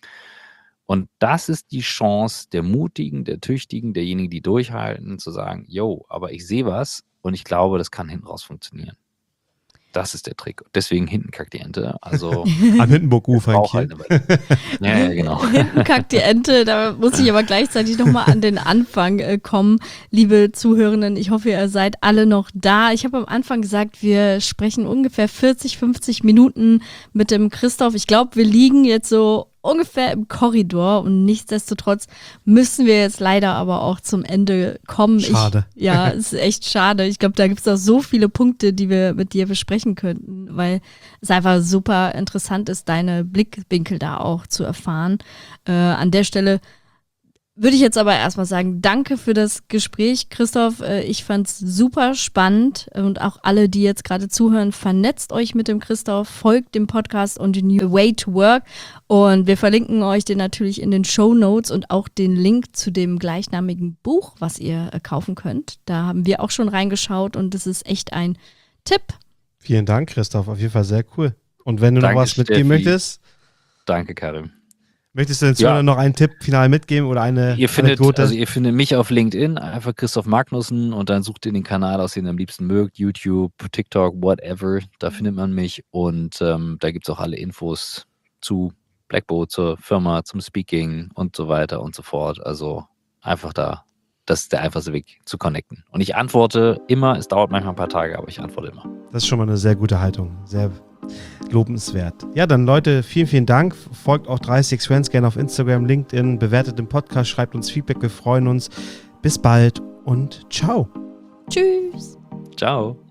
Und das ist die Chance der Mutigen, der Tüchtigen, derjenigen, die durchhalten, zu sagen, yo, aber ich sehe was und ich glaube, das kann hinten raus funktionieren. Das ist der Trick. Deswegen hinten kackt die Ente. Also am Hindenburg-Ufer in Kiel. Halt ja, ja, genau. Hinten kackt die Ente. Da muss ich aber gleichzeitig nochmal an den Anfang äh, kommen. Liebe Zuhörenden, ich hoffe, ihr seid alle noch da. Ich habe am Anfang gesagt, wir sprechen ungefähr vierzig, fünfzig Minuten mit dem Christoph. Ich glaube, wir liegen jetzt so ungefähr im Korridor und nichtsdestotrotz müssen wir jetzt leider aber auch zum Ende kommen. Schade. Ich, ja, es ist echt schade. Ich glaube, da gibt es auch so viele Punkte, die wir mit dir besprechen könnten, weil es einfach super interessant ist, deine Blickwinkel da auch zu erfahren. Äh, an der Stelle würde ich jetzt aber erstmal sagen, danke für das Gespräch, Christoph. Ich fand es super spannend und auch alle, die jetzt gerade zuhören, vernetzt euch mit dem Christoph, folgt dem Podcast und The New Way to Work und wir verlinken euch den natürlich in den Shownotes und auch den Link zu dem gleichnamigen Buch, was ihr kaufen könnt. Da haben wir auch schon reingeschaut und das ist echt ein Tipp. Vielen Dank, Christoph. Auf jeden Fall sehr cool. Und wenn du Danke, noch was mitgeben Steffi. möchtest, Danke, Karim. möchtest du den Zuhörern Ja. noch einen Tipp final mitgeben oder eine Ihr findet, Anekdote? also ihr findet mich auf LinkedIn, einfach Christoph Magnussen und dann sucht ihr den Kanal aus, den ihr am liebsten mögt, YouTube, TikTok, whatever, da findet man mich und ähm, da gibt es auch alle Infos zu Blackboat, zur Firma, zum Speaking und so weiter und so fort. Also einfach da, das ist der einfachste Weg zu connecten. Und ich antworte immer, es dauert manchmal ein paar Tage, aber ich antworte immer. Das ist schon mal eine sehr gute Haltung. Sehr lobenswert. Ja, dann Leute, vielen, vielen Dank. Folgt auch dreißig Friends gerne auf Instagram, LinkedIn, bewertet den Podcast, schreibt uns Feedback, wir freuen uns. bis bald und ciao. Tschüss. Ciao.